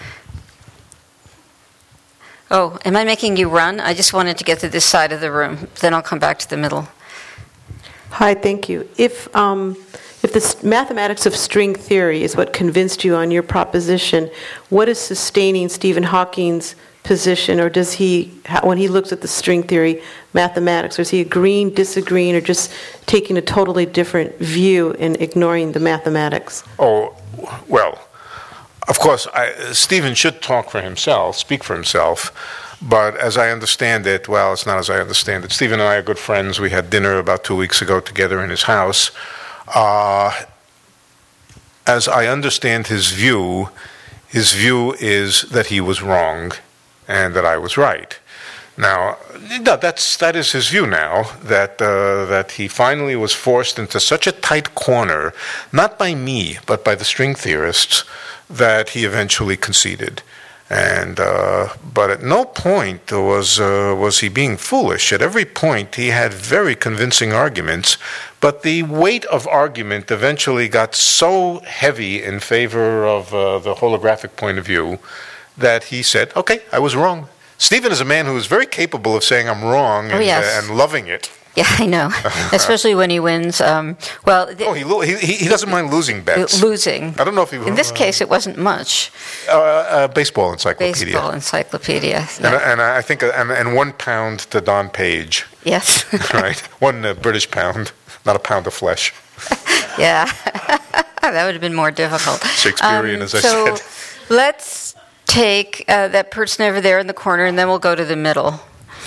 Speaker 3: Oh, am I making you run? I just wanted to get to this side of the room. Then I'll come back to the middle.
Speaker 8: Hi, thank you. If the mathematics of string theory is what convinced you on your proposition, what is sustaining Stephen Hawking's position, or does he, when he looks at the string theory mathematics, or is he agreeing, disagreeing, or just taking a totally different view and ignoring the mathematics?
Speaker 4: Oh, well, of course, Stephen should speak for himself. But as I understand it, well, it's not as I understand it. Stephen and I are good friends. We had dinner about 2 weeks ago together in his house. As I understand his view is that he was wrong and that I was right. Now, that is his view now, that he finally was forced into such a tight corner, not by me, but by the string theorists, that he eventually conceded. And but at no point was he being foolish. At every point, he had very convincing arguments. But the weight of argument eventually got so heavy in favor of the holographic point of view that he said, "Okay, I was wrong." Stephen is a man who is very capable of saying I'm wrong and loving it.
Speaker 3: Yeah, I know. Especially when he wins.
Speaker 4: He doesn't mind losing bets.
Speaker 3: Losing.
Speaker 4: I don't know if he.
Speaker 3: In this case, it wasn't much.
Speaker 4: Baseball encyclopedia.
Speaker 3: Baseball encyclopedia. Yeah.
Speaker 4: And I think and £1 to Don Page.
Speaker 3: Yes.
Speaker 4: Right. One British pound, not a pound of flesh.
Speaker 3: Yeah. That would have been more difficult.
Speaker 4: Shakespearean, as I said.
Speaker 3: So let's take that person over there in the corner, and then we'll go to the middle.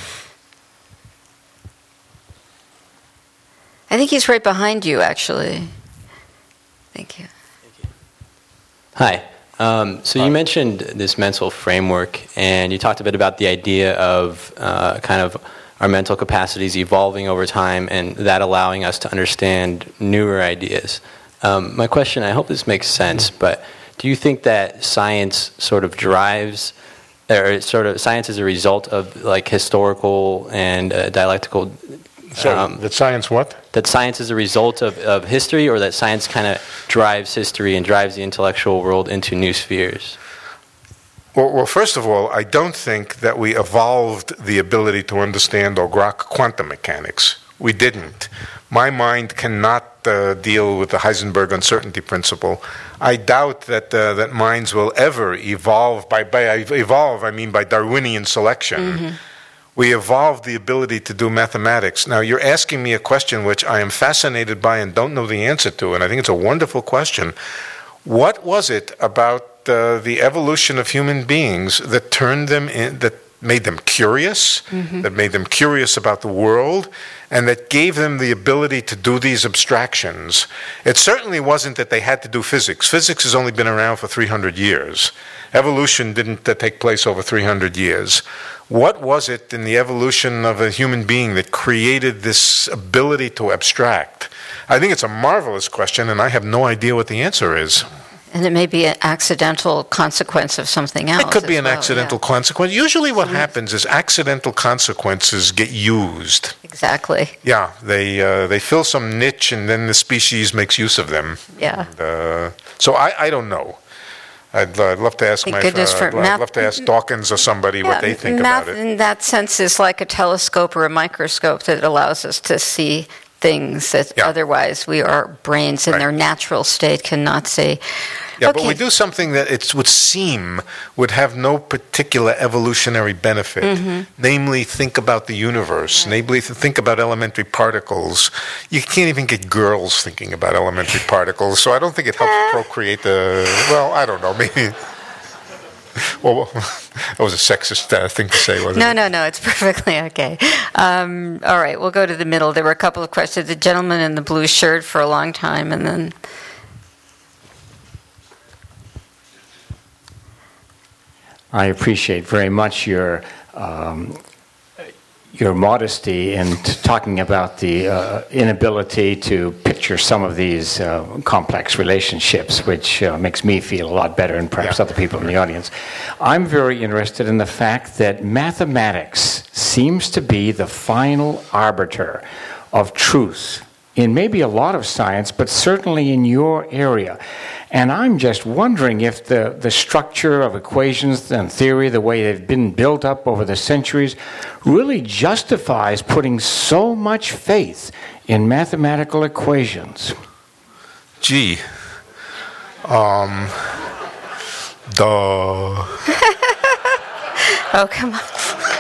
Speaker 3: I think he's right behind you, actually. Thank you.
Speaker 9: Hi. So you mentioned this mental framework, and you talked a bit about the idea of kind of our mental capacities evolving over time, and that allowing us to understand newer ideas. My question, I hope this makes sense, but do you think that science sort of drives, or science is a result of like historical and dialectical?
Speaker 4: That science what?
Speaker 9: That science is a result of history, or that science kind of drives history and drives the intellectual world into new spheres?
Speaker 4: Well, first of all, I don't think that we evolved the ability to understand or grok quantum mechanics. We didn't. My mind cannot deal with the Heisenberg uncertainty principle. I doubt that minds will ever evolve. By evolve, I mean by Darwinian selection. Mm-hmm. We evolved the ability to do mathematics. Now, you're asking me a question which I am fascinated by and don't know the answer to, and I think it's a wonderful question. What was it about the evolution of human beings that turned them in, that made them curious, that made them curious about the world, and that gave them the ability to do these abstractions? It certainly wasn't that they had to do physics. Physics has only been around for 300 years. Evolution didn't take place over 300 years. What was it in the evolution of a human being that created this ability to abstract? I think it's a marvelous question, and I have no idea what the answer is.
Speaker 3: And it may be an accidental consequence of something else.
Speaker 4: It could be an accidental consequence. Usually what happens is accidental consequences get used.
Speaker 3: Exactly.
Speaker 4: Yeah, they fill some niche, and then the species makes use of them.
Speaker 3: Yeah.
Speaker 4: So I don't know. I'd love to ask
Speaker 3: Thank goodness for
Speaker 4: I'd love to ask Dawkins or somebody what they think
Speaker 3: math
Speaker 4: about it.
Speaker 3: in that sense is like a telescope or a microscope that allows us to see things that otherwise our brains in their natural state cannot see.
Speaker 4: Yeah, but we do something that it would seem would have no particular evolutionary benefit. Namely, think about the universe. Namely, think about elementary particles. You can't even get girls thinking about elementary particles, so I don't think it helps procreate well, I don't know, maybe. Well, that was a sexist thing to say, wasn't it?
Speaker 3: No, it's perfectly okay. All right, we'll go to the middle. There were a couple of questions. The gentleman in the blue shirt for a long time, and then...
Speaker 10: I appreciate very much your modesty in talking about the inability to picture some of these complex relationships, which makes me feel a lot better and perhaps other people in the audience. I'm very interested in the fact that mathematics seems to be the final arbiter of truth in maybe a lot of science, but certainly in your area. And I'm just wondering if the structure of equations and theory, the way they've been built up over the centuries, really justifies putting so much faith in mathematical equations.
Speaker 4: Gee.
Speaker 3: Oh, come on.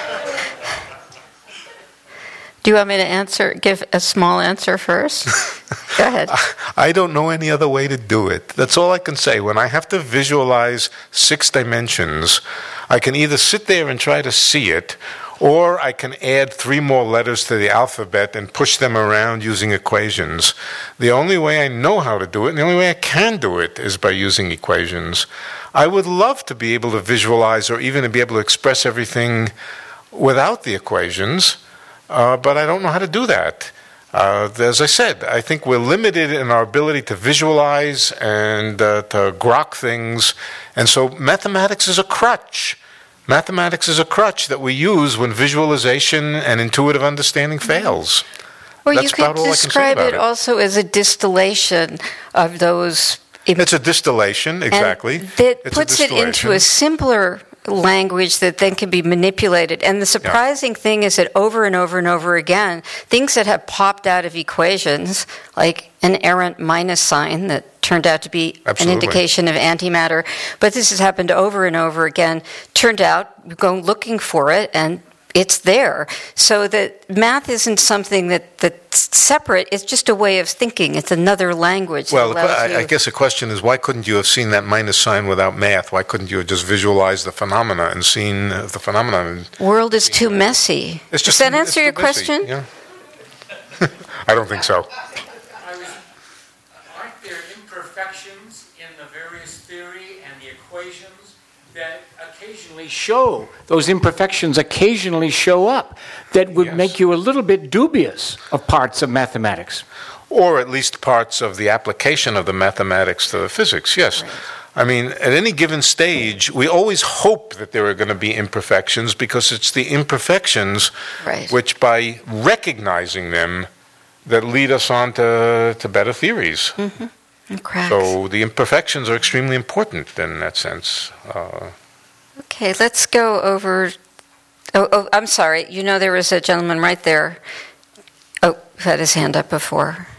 Speaker 3: Do you want me to give a small answer first? Go ahead.
Speaker 4: I don't know any other way to do it. That's all I can say. When I have to visualize 6 dimensions, I can either sit there and try to see it, or I can add 3 more letters to the alphabet and push them around using equations. The only way I know how to do it, and the only way I can do it, is by using equations. I would love to be able to visualize or even to be able to express everything without the equations. But I don't know how to do that. As I said, I think we're limited in our ability to visualize and to grok things. And so mathematics is a crutch. Mathematics is a crutch that we use when visualization and intuitive understanding fails.
Speaker 3: Or
Speaker 4: That's
Speaker 3: you could
Speaker 4: about all I can say
Speaker 3: describe
Speaker 4: about
Speaker 3: it also as a distillation of those...
Speaker 4: It's a distillation, exactly.
Speaker 3: And that puts it into a simpler language that then can be manipulated. And the surprising thing is that over and over and over again, things that have popped out of equations, like an errant minus sign that turned out to be an indication of antimatter, but this has happened over and over again, turned out, go looking for it, and it's there. So that math isn't something that's separate. It's just a way of thinking. It's another language.
Speaker 4: Well, I guess the question is, why couldn't you have seen that minus sign without math? Why couldn't you have just visualized the phenomena and seen the phenomenon?
Speaker 3: World is too messy. Does that answer your question?
Speaker 4: Yeah. I don't think so.
Speaker 10: Aren't there imperfections in the various theory and the equations that occasionally show, those imperfections occasionally show up, that would make you a little bit dubious of parts of mathematics?
Speaker 4: Or at least parts of the application of the mathematics to the physics, yes. Right. I mean, at any given stage, we always hope that there are going to be imperfections because it's the imperfections which, by recognizing them, that lead us on to better theories. So the imperfections are extremely important in that sense.
Speaker 3: Okay, let's go over... Oh, I'm sorry. You know there was a gentleman right there. Oh, who had his hand up before.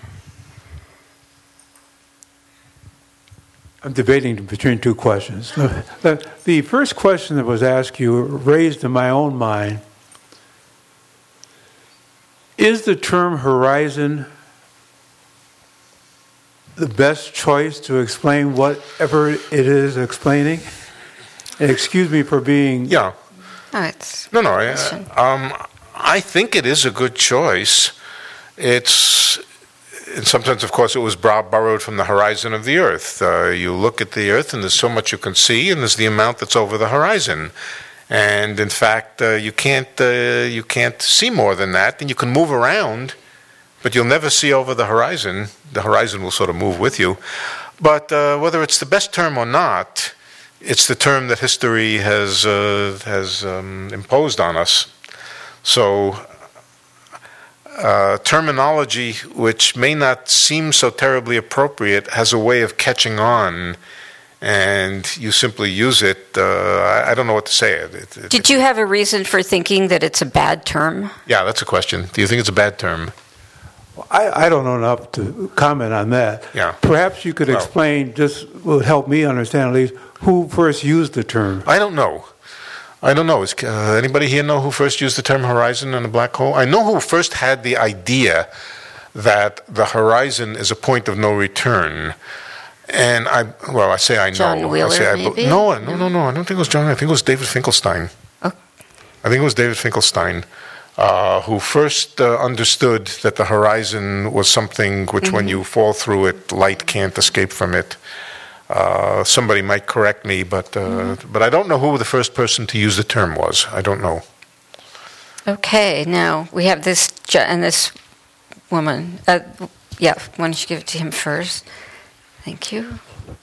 Speaker 11: I'm debating between 2 questions. The first question that was asked you raised in my own mind, is the term horizon the best choice to explain whatever it is explaining? And excuse me for being...
Speaker 4: Yeah.
Speaker 3: I
Speaker 4: think it is a good choice. And sometimes, of course, it was borrowed from the horizon of the Earth. You look at the Earth, and there's so much you can see, and there's the amount that's over the horizon. And in fact, you can't see more than that, and you can move around, but you'll never see over the horizon. The horizon will sort of move with you. But whether it's the best term or not, it's the term that history has imposed on us. So terminology, which may not seem so terribly appropriate, has a way of catching on and you simply use it. I don't know what to say.
Speaker 3: Did you have a reason for thinking that it's a bad term?
Speaker 4: Yeah, that's a question. Do you think it's a bad term?
Speaker 11: I don't know enough to comment on that.
Speaker 4: Yeah.
Speaker 11: Perhaps you could explain, just would help me understand at least, who first used the term.
Speaker 4: I don't know. Is anybody here know who first used the term horizon and a black hole? I know who first had the idea that the horizon is a point of no return. And I say I know.
Speaker 3: John Wheeler, maybe?
Speaker 4: No, I don't think it was John. I think it was David Finkelstein.
Speaker 3: Oh.
Speaker 4: I think it was David Finkelstein who first understood that the horizon was something which, when you fall through it, light can't escape from it. Somebody might correct me, but I don't know who the first person to use the term was. I don't know.
Speaker 3: Okay, now we have this and this woman. Why don't you give it to him first? Thank you.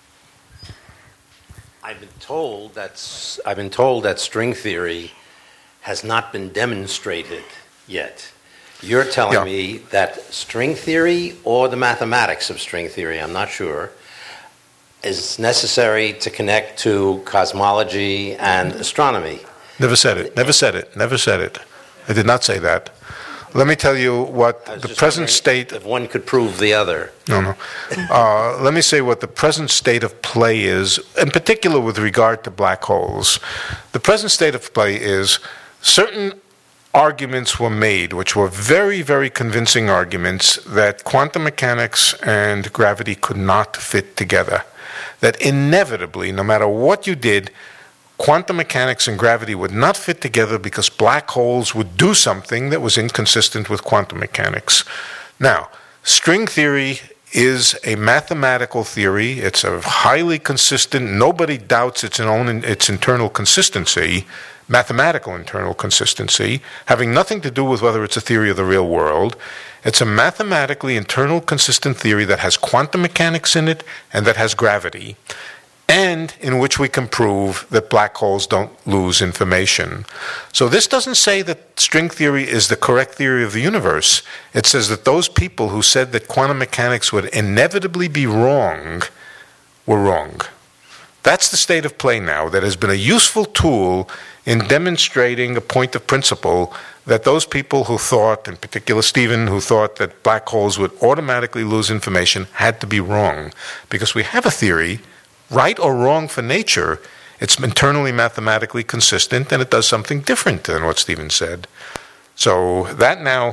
Speaker 12: I've been told that string theory has not been demonstrated yet. You're telling me that string theory or the mathematics of string theory, I'm not sure, is necessary to connect to cosmology and astronomy.
Speaker 4: Never said it. I did not say that. Let me tell you what the present state...
Speaker 12: If one could prove the other.
Speaker 4: No. Let me say what the present state of play is, in particular with regard to black holes. The present state of play is certain arguments were made, which were very, very convincing arguments, that quantum mechanics and gravity could not fit together. That inevitably, no matter what you did, quantum mechanics and gravity would not fit together because black holes would do something that was inconsistent with quantum mechanics. Now, string theory is a mathematical theory. It's a highly consistent, nobody doubts its internal consistency, mathematical internal consistency, having nothing to do with whether it's a theory of the real world. It's a mathematically internal consistent theory that has quantum mechanics in it and that has gravity, and in which we can prove that black holes don't lose information. So this doesn't say that string theory is the correct theory of the universe. It says that those people who said that quantum mechanics would inevitably be wrong were wrong. That's the state of play now. That has been a useful tool in demonstrating a point of principle that those people who thought, in particular Stephen, who thought that black holes would automatically lose information, had to be wrong. Because we have a theory, right or wrong for nature, it's internally mathematically consistent, and it does something different than what Stephen said. So that now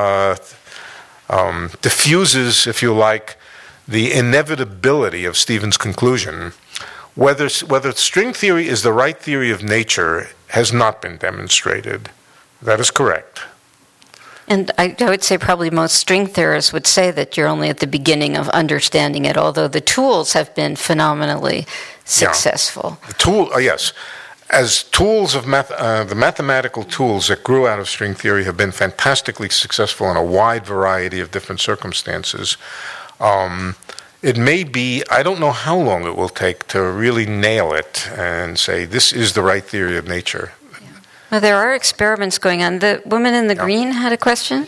Speaker 4: diffuses, if you like, the inevitability of Stephen's conclusion. Whether string theory is the right theory of nature has not been demonstrated. That is correct.
Speaker 3: And I would say probably most string theorists would say that you're only at the beginning of understanding it, although the tools have been phenomenally successful.
Speaker 4: Yeah. Yes. As tools of the mathematical tools that grew out of string theory have been fantastically successful in a wide variety of different circumstances. It may be, I don't know how long it will take to really nail it and say this is the right theory of nature.
Speaker 3: Well, there are experiments going on. The woman in the green had a question.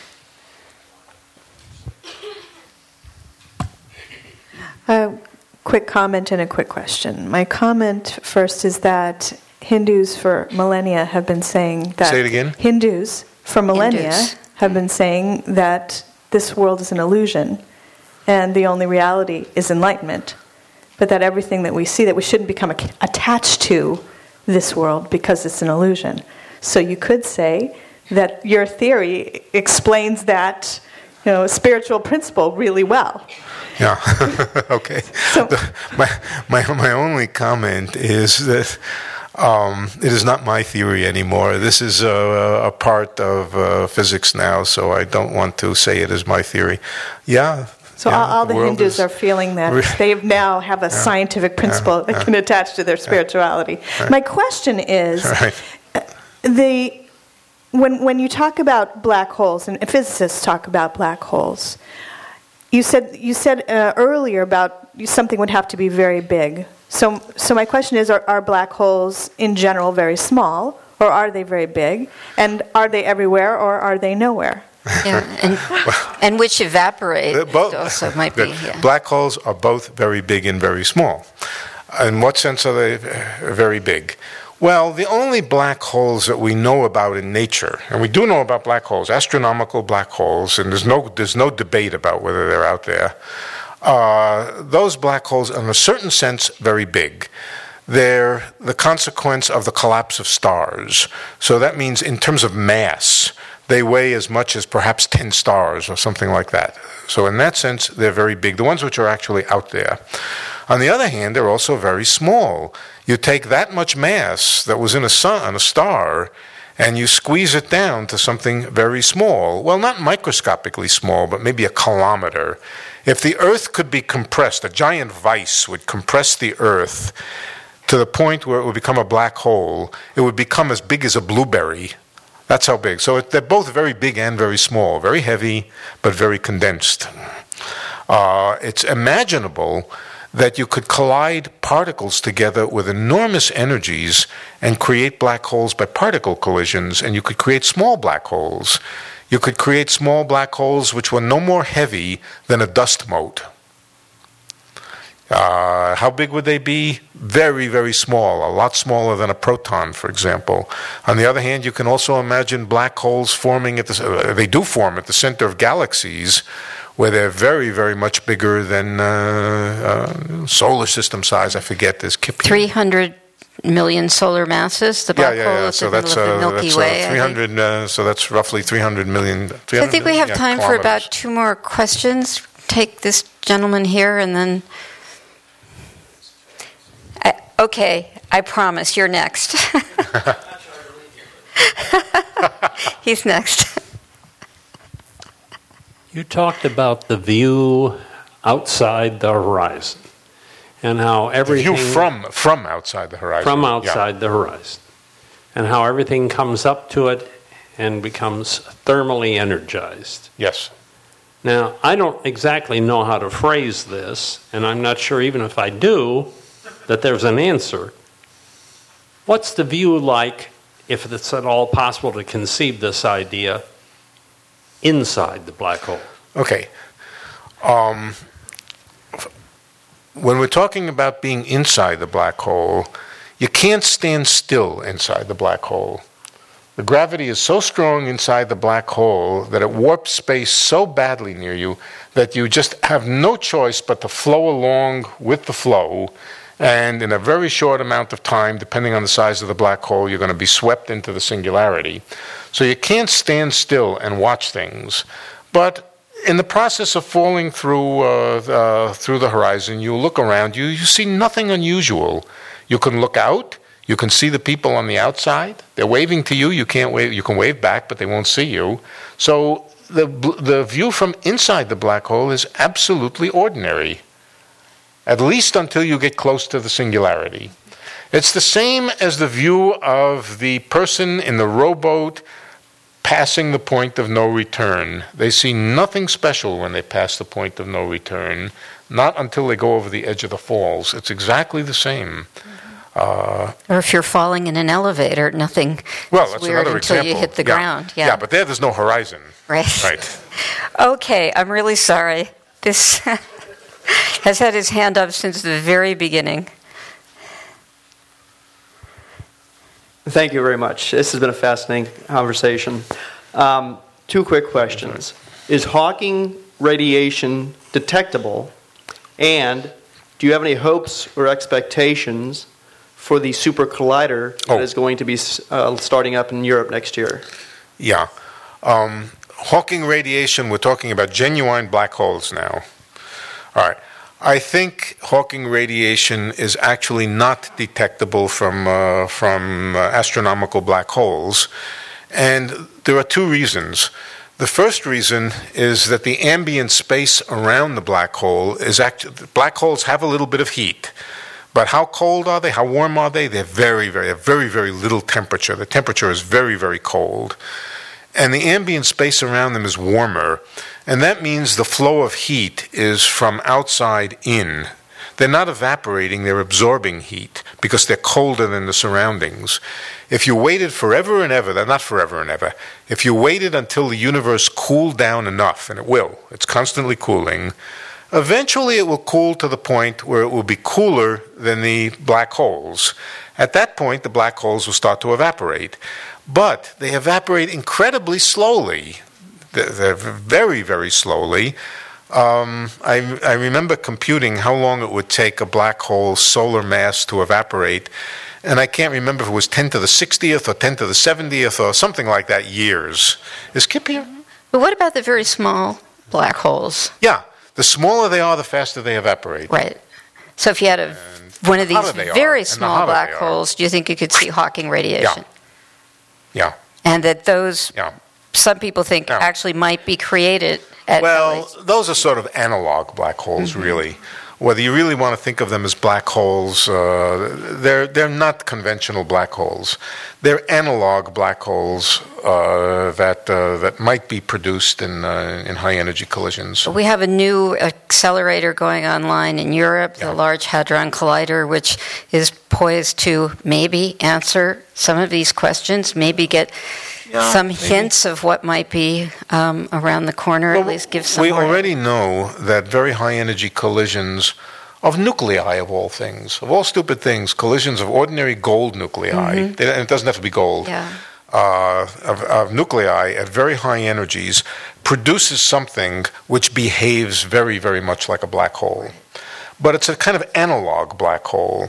Speaker 13: Quick comment and a quick question. My comment first is that Hindus for millennia have been saying that...
Speaker 4: Say it again?
Speaker 13: Hindus for millennia have been saying that this world is an illusion and the only reality is enlightenment, but that everything that we see, that we shouldn't become attached to this world because it's an illusion. So you could say that your theory explains that, spiritual principle really well.
Speaker 4: Yeah. Okay.
Speaker 13: So,
Speaker 4: my only comment is that it is not my theory anymore. This is a part of physics now, so I don't want to say it is my theory. Yeah.
Speaker 13: So all the Hindus are feeling that they now have a scientific principle that can attach to their spirituality.
Speaker 4: Right.
Speaker 13: My question is, when you talk about black holes, and physicists talk about black holes, you said earlier about something would have to be very big. So my question is, are black holes in general very small, or are they very big? And are they everywhere, or are they nowhere?
Speaker 3: Yeah, and which evaporate
Speaker 4: both,
Speaker 3: also might be. Yeah.
Speaker 4: Black holes are both very big and very small. In what sense are they very big? Well, the only black holes that we know about in nature, and we do know about black holes, astronomical black holes, and there's no debate about whether they're out there. Those black holes, in a certain sense, very big. They're the consequence of the collapse of stars. So that means in terms of mass, they weigh as much as perhaps 10 stars or something like that. So in that sense, they're very big, the ones which are actually out there. On the other hand, they're also very small. You take that much mass that was in a star, and you squeeze it down to something very small. Well, not microscopically small, but maybe a kilometer. If the Earth could be compressed, a giant vice would compress the Earth to the point where it would become a black hole, it would become as big as a blueberry. That's how big. So they're both very big and very small, very heavy, but very condensed. It's imaginable that you could collide particles together with enormous energies and create black holes by particle collisions, and you could create small black holes. You could create small black holes which were no more heavy than a dust mote. How big would they be? Very, very small, a lot smaller than a proton, for example. On the other hand, you can also imagine black holes forming they do form at the center of galaxies, where they're very, very much bigger than solar system size. I forget this.
Speaker 3: 300 million solar masses. The black hole is
Speaker 4: so
Speaker 3: the middle of the Milky Way.
Speaker 4: 300. So that's roughly 300 million.
Speaker 3: So I think we have time for about 2 more questions. Take this gentleman here, and then. Okay, I promise you're next. He's next.
Speaker 14: You talked about the view outside the horizon and how everything...
Speaker 4: The view from outside the horizon.
Speaker 14: From outside the horizon. And how everything comes up to it and becomes thermally energized.
Speaker 4: Yes.
Speaker 14: Now, I don't exactly know how to phrase this, and I'm not sure even if I do, that there's an answer. What's the view like, if it's at all possible to conceive this idea, inside the black hole?
Speaker 4: Okay. When we're talking about being inside the black hole, you can't stand still inside the black hole. The gravity is so strong inside the black hole that it warps space so badly near you that you just have no choice but to flow along with the flow. And in a very short amount of time, depending on the size of the black hole, you're going to be swept into the singularity. So you can't stand still and watch things. But in the process of falling through the horizon, you look around you, you see nothing unusual. You can look out, you can see the people on the outside. They're waving to you, you can't wave, you can wave back, but they won't see you. So the view from inside the black hole is absolutely ordinary, at least until you get close to the singularity. It's the same as the view of the person in the rowboat passing the point of no return. They see nothing special when they pass the point of no return, not until they go over the edge of the falls. It's exactly the same.
Speaker 3: Or if you're falling in an elevator, nothing
Speaker 4: that's
Speaker 3: weird
Speaker 4: another
Speaker 3: until
Speaker 4: example.
Speaker 3: You hit the ground.
Speaker 4: Yeah, but there's no horizon.
Speaker 3: Right. Okay, I'm really sorry. This has had his hand up since the very beginning.
Speaker 15: Thank you very much. This has been a fascinating conversation. 2 quick questions. Is Hawking radiation detectable? And do you have any hopes or expectations for the super collider that is going to be starting up in Europe next year?
Speaker 4: Yeah. Hawking radiation, we're talking about genuine black holes now. All right. I think Hawking radiation is actually not detectable from astronomical black holes, and there are 2 reasons. The first reason is that the ambient space around the black hole is black holes have a little bit of heat, but how cold are they? How warm are they? They're very, very little temperature. The temperature is very, very cold, and the ambient space around them is warmer. And that means the flow of heat is from outside in. They're not evaporating, they're absorbing heat because they're colder than the surroundings. If you waited forever and ever, not forever and ever, if you waited until the universe cooled down enough, and it will, it's constantly cooling, Eventually, it will cool to the point where it will be cooler than the black holes. At that point, the black holes will start to evaporate. But they evaporate incredibly slowly. They're very, very slowly. I remember computing how long it would take a black hole's solar mass to evaporate, and I can't remember if it was 10 to the 60th or 10 to the 70th or something like that years. Is Kip here?
Speaker 3: But what about the very small black holes?
Speaker 4: Yeah. The smaller they are, the faster they evaporate.
Speaker 3: Right. So if you had one of these very small black holes, do you think you could see Hawking radiation?
Speaker 4: Yeah.
Speaker 3: And that those, some people think, actually might be created at
Speaker 4: those are sort of analog black holes, really. Whether you really want to think of them as black holes, they're not conventional black holes. They're analog black holes that might be produced in high energy collisions.
Speaker 3: We have a new accelerator going online in Europe, the Large Hadron Collider, which is poised to maybe answer some of these questions, maybe get some hints of what might be around the corner, at least give some.
Speaker 4: We already know that very high energy collisions of nuclei, of all things, of all stupid things, collisions of ordinary gold nuclei, and it doesn't have to be gold, of nuclei at very high energies produces something which behaves very, very much like a black hole. But it's a kind of analog black hole.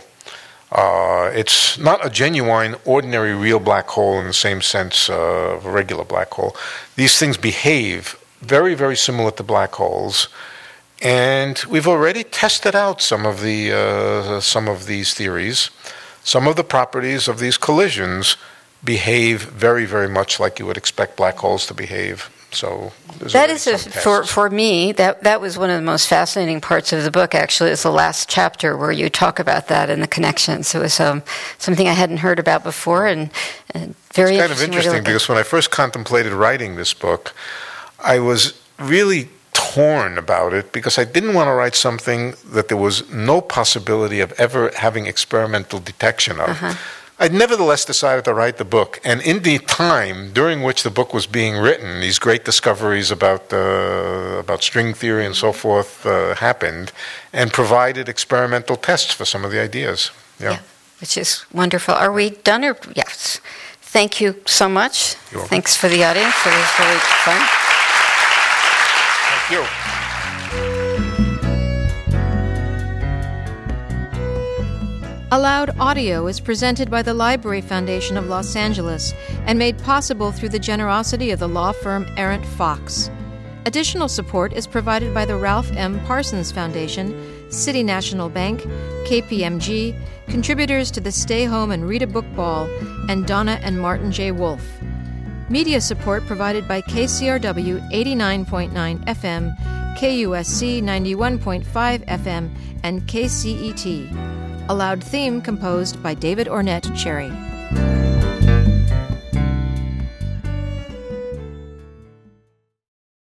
Speaker 4: It's not a genuine, ordinary, real black hole in the same sense of a regular black hole. These things behave very, very similar to black holes, and we've already tested out some of these theories. Some of the properties of these collisions behave very, very much like you would expect black holes to behave. So
Speaker 3: that is for me that was one of the most fascinating parts of the book. Actually, it's the last chapter where you talk about that and the connections. It was something I hadn't heard about before, and very.
Speaker 4: It's kind of interesting because when I first contemplated writing this book, I was really torn about it because I didn't want to write something that there was no possibility of ever having experimental detection of. I nevertheless decided to write the book, and in the time during which the book was being written, these great discoveries about string theory and so forth happened, and provided experimental tests for some of the ideas. Yeah,
Speaker 3: which is wonderful. Are we done? Or yes. Thank you so much. Thanks for the audience. It was really fun.
Speaker 4: Thank you.
Speaker 1: Allowed Audio is presented by the Library Foundation of Los Angeles and made possible through the generosity of the law firm Arent Fox. Additional support is provided by the Ralph M. Parsons Foundation, City National Bank, KPMG, contributors to the Stay Home and Read a Book Ball, and Donna and Martin J. Wolfe. Media support provided by KCRW 89.9 FM, KUSC 91.5 FM, and KCET. Allowed theme composed by David Ornette Cherry.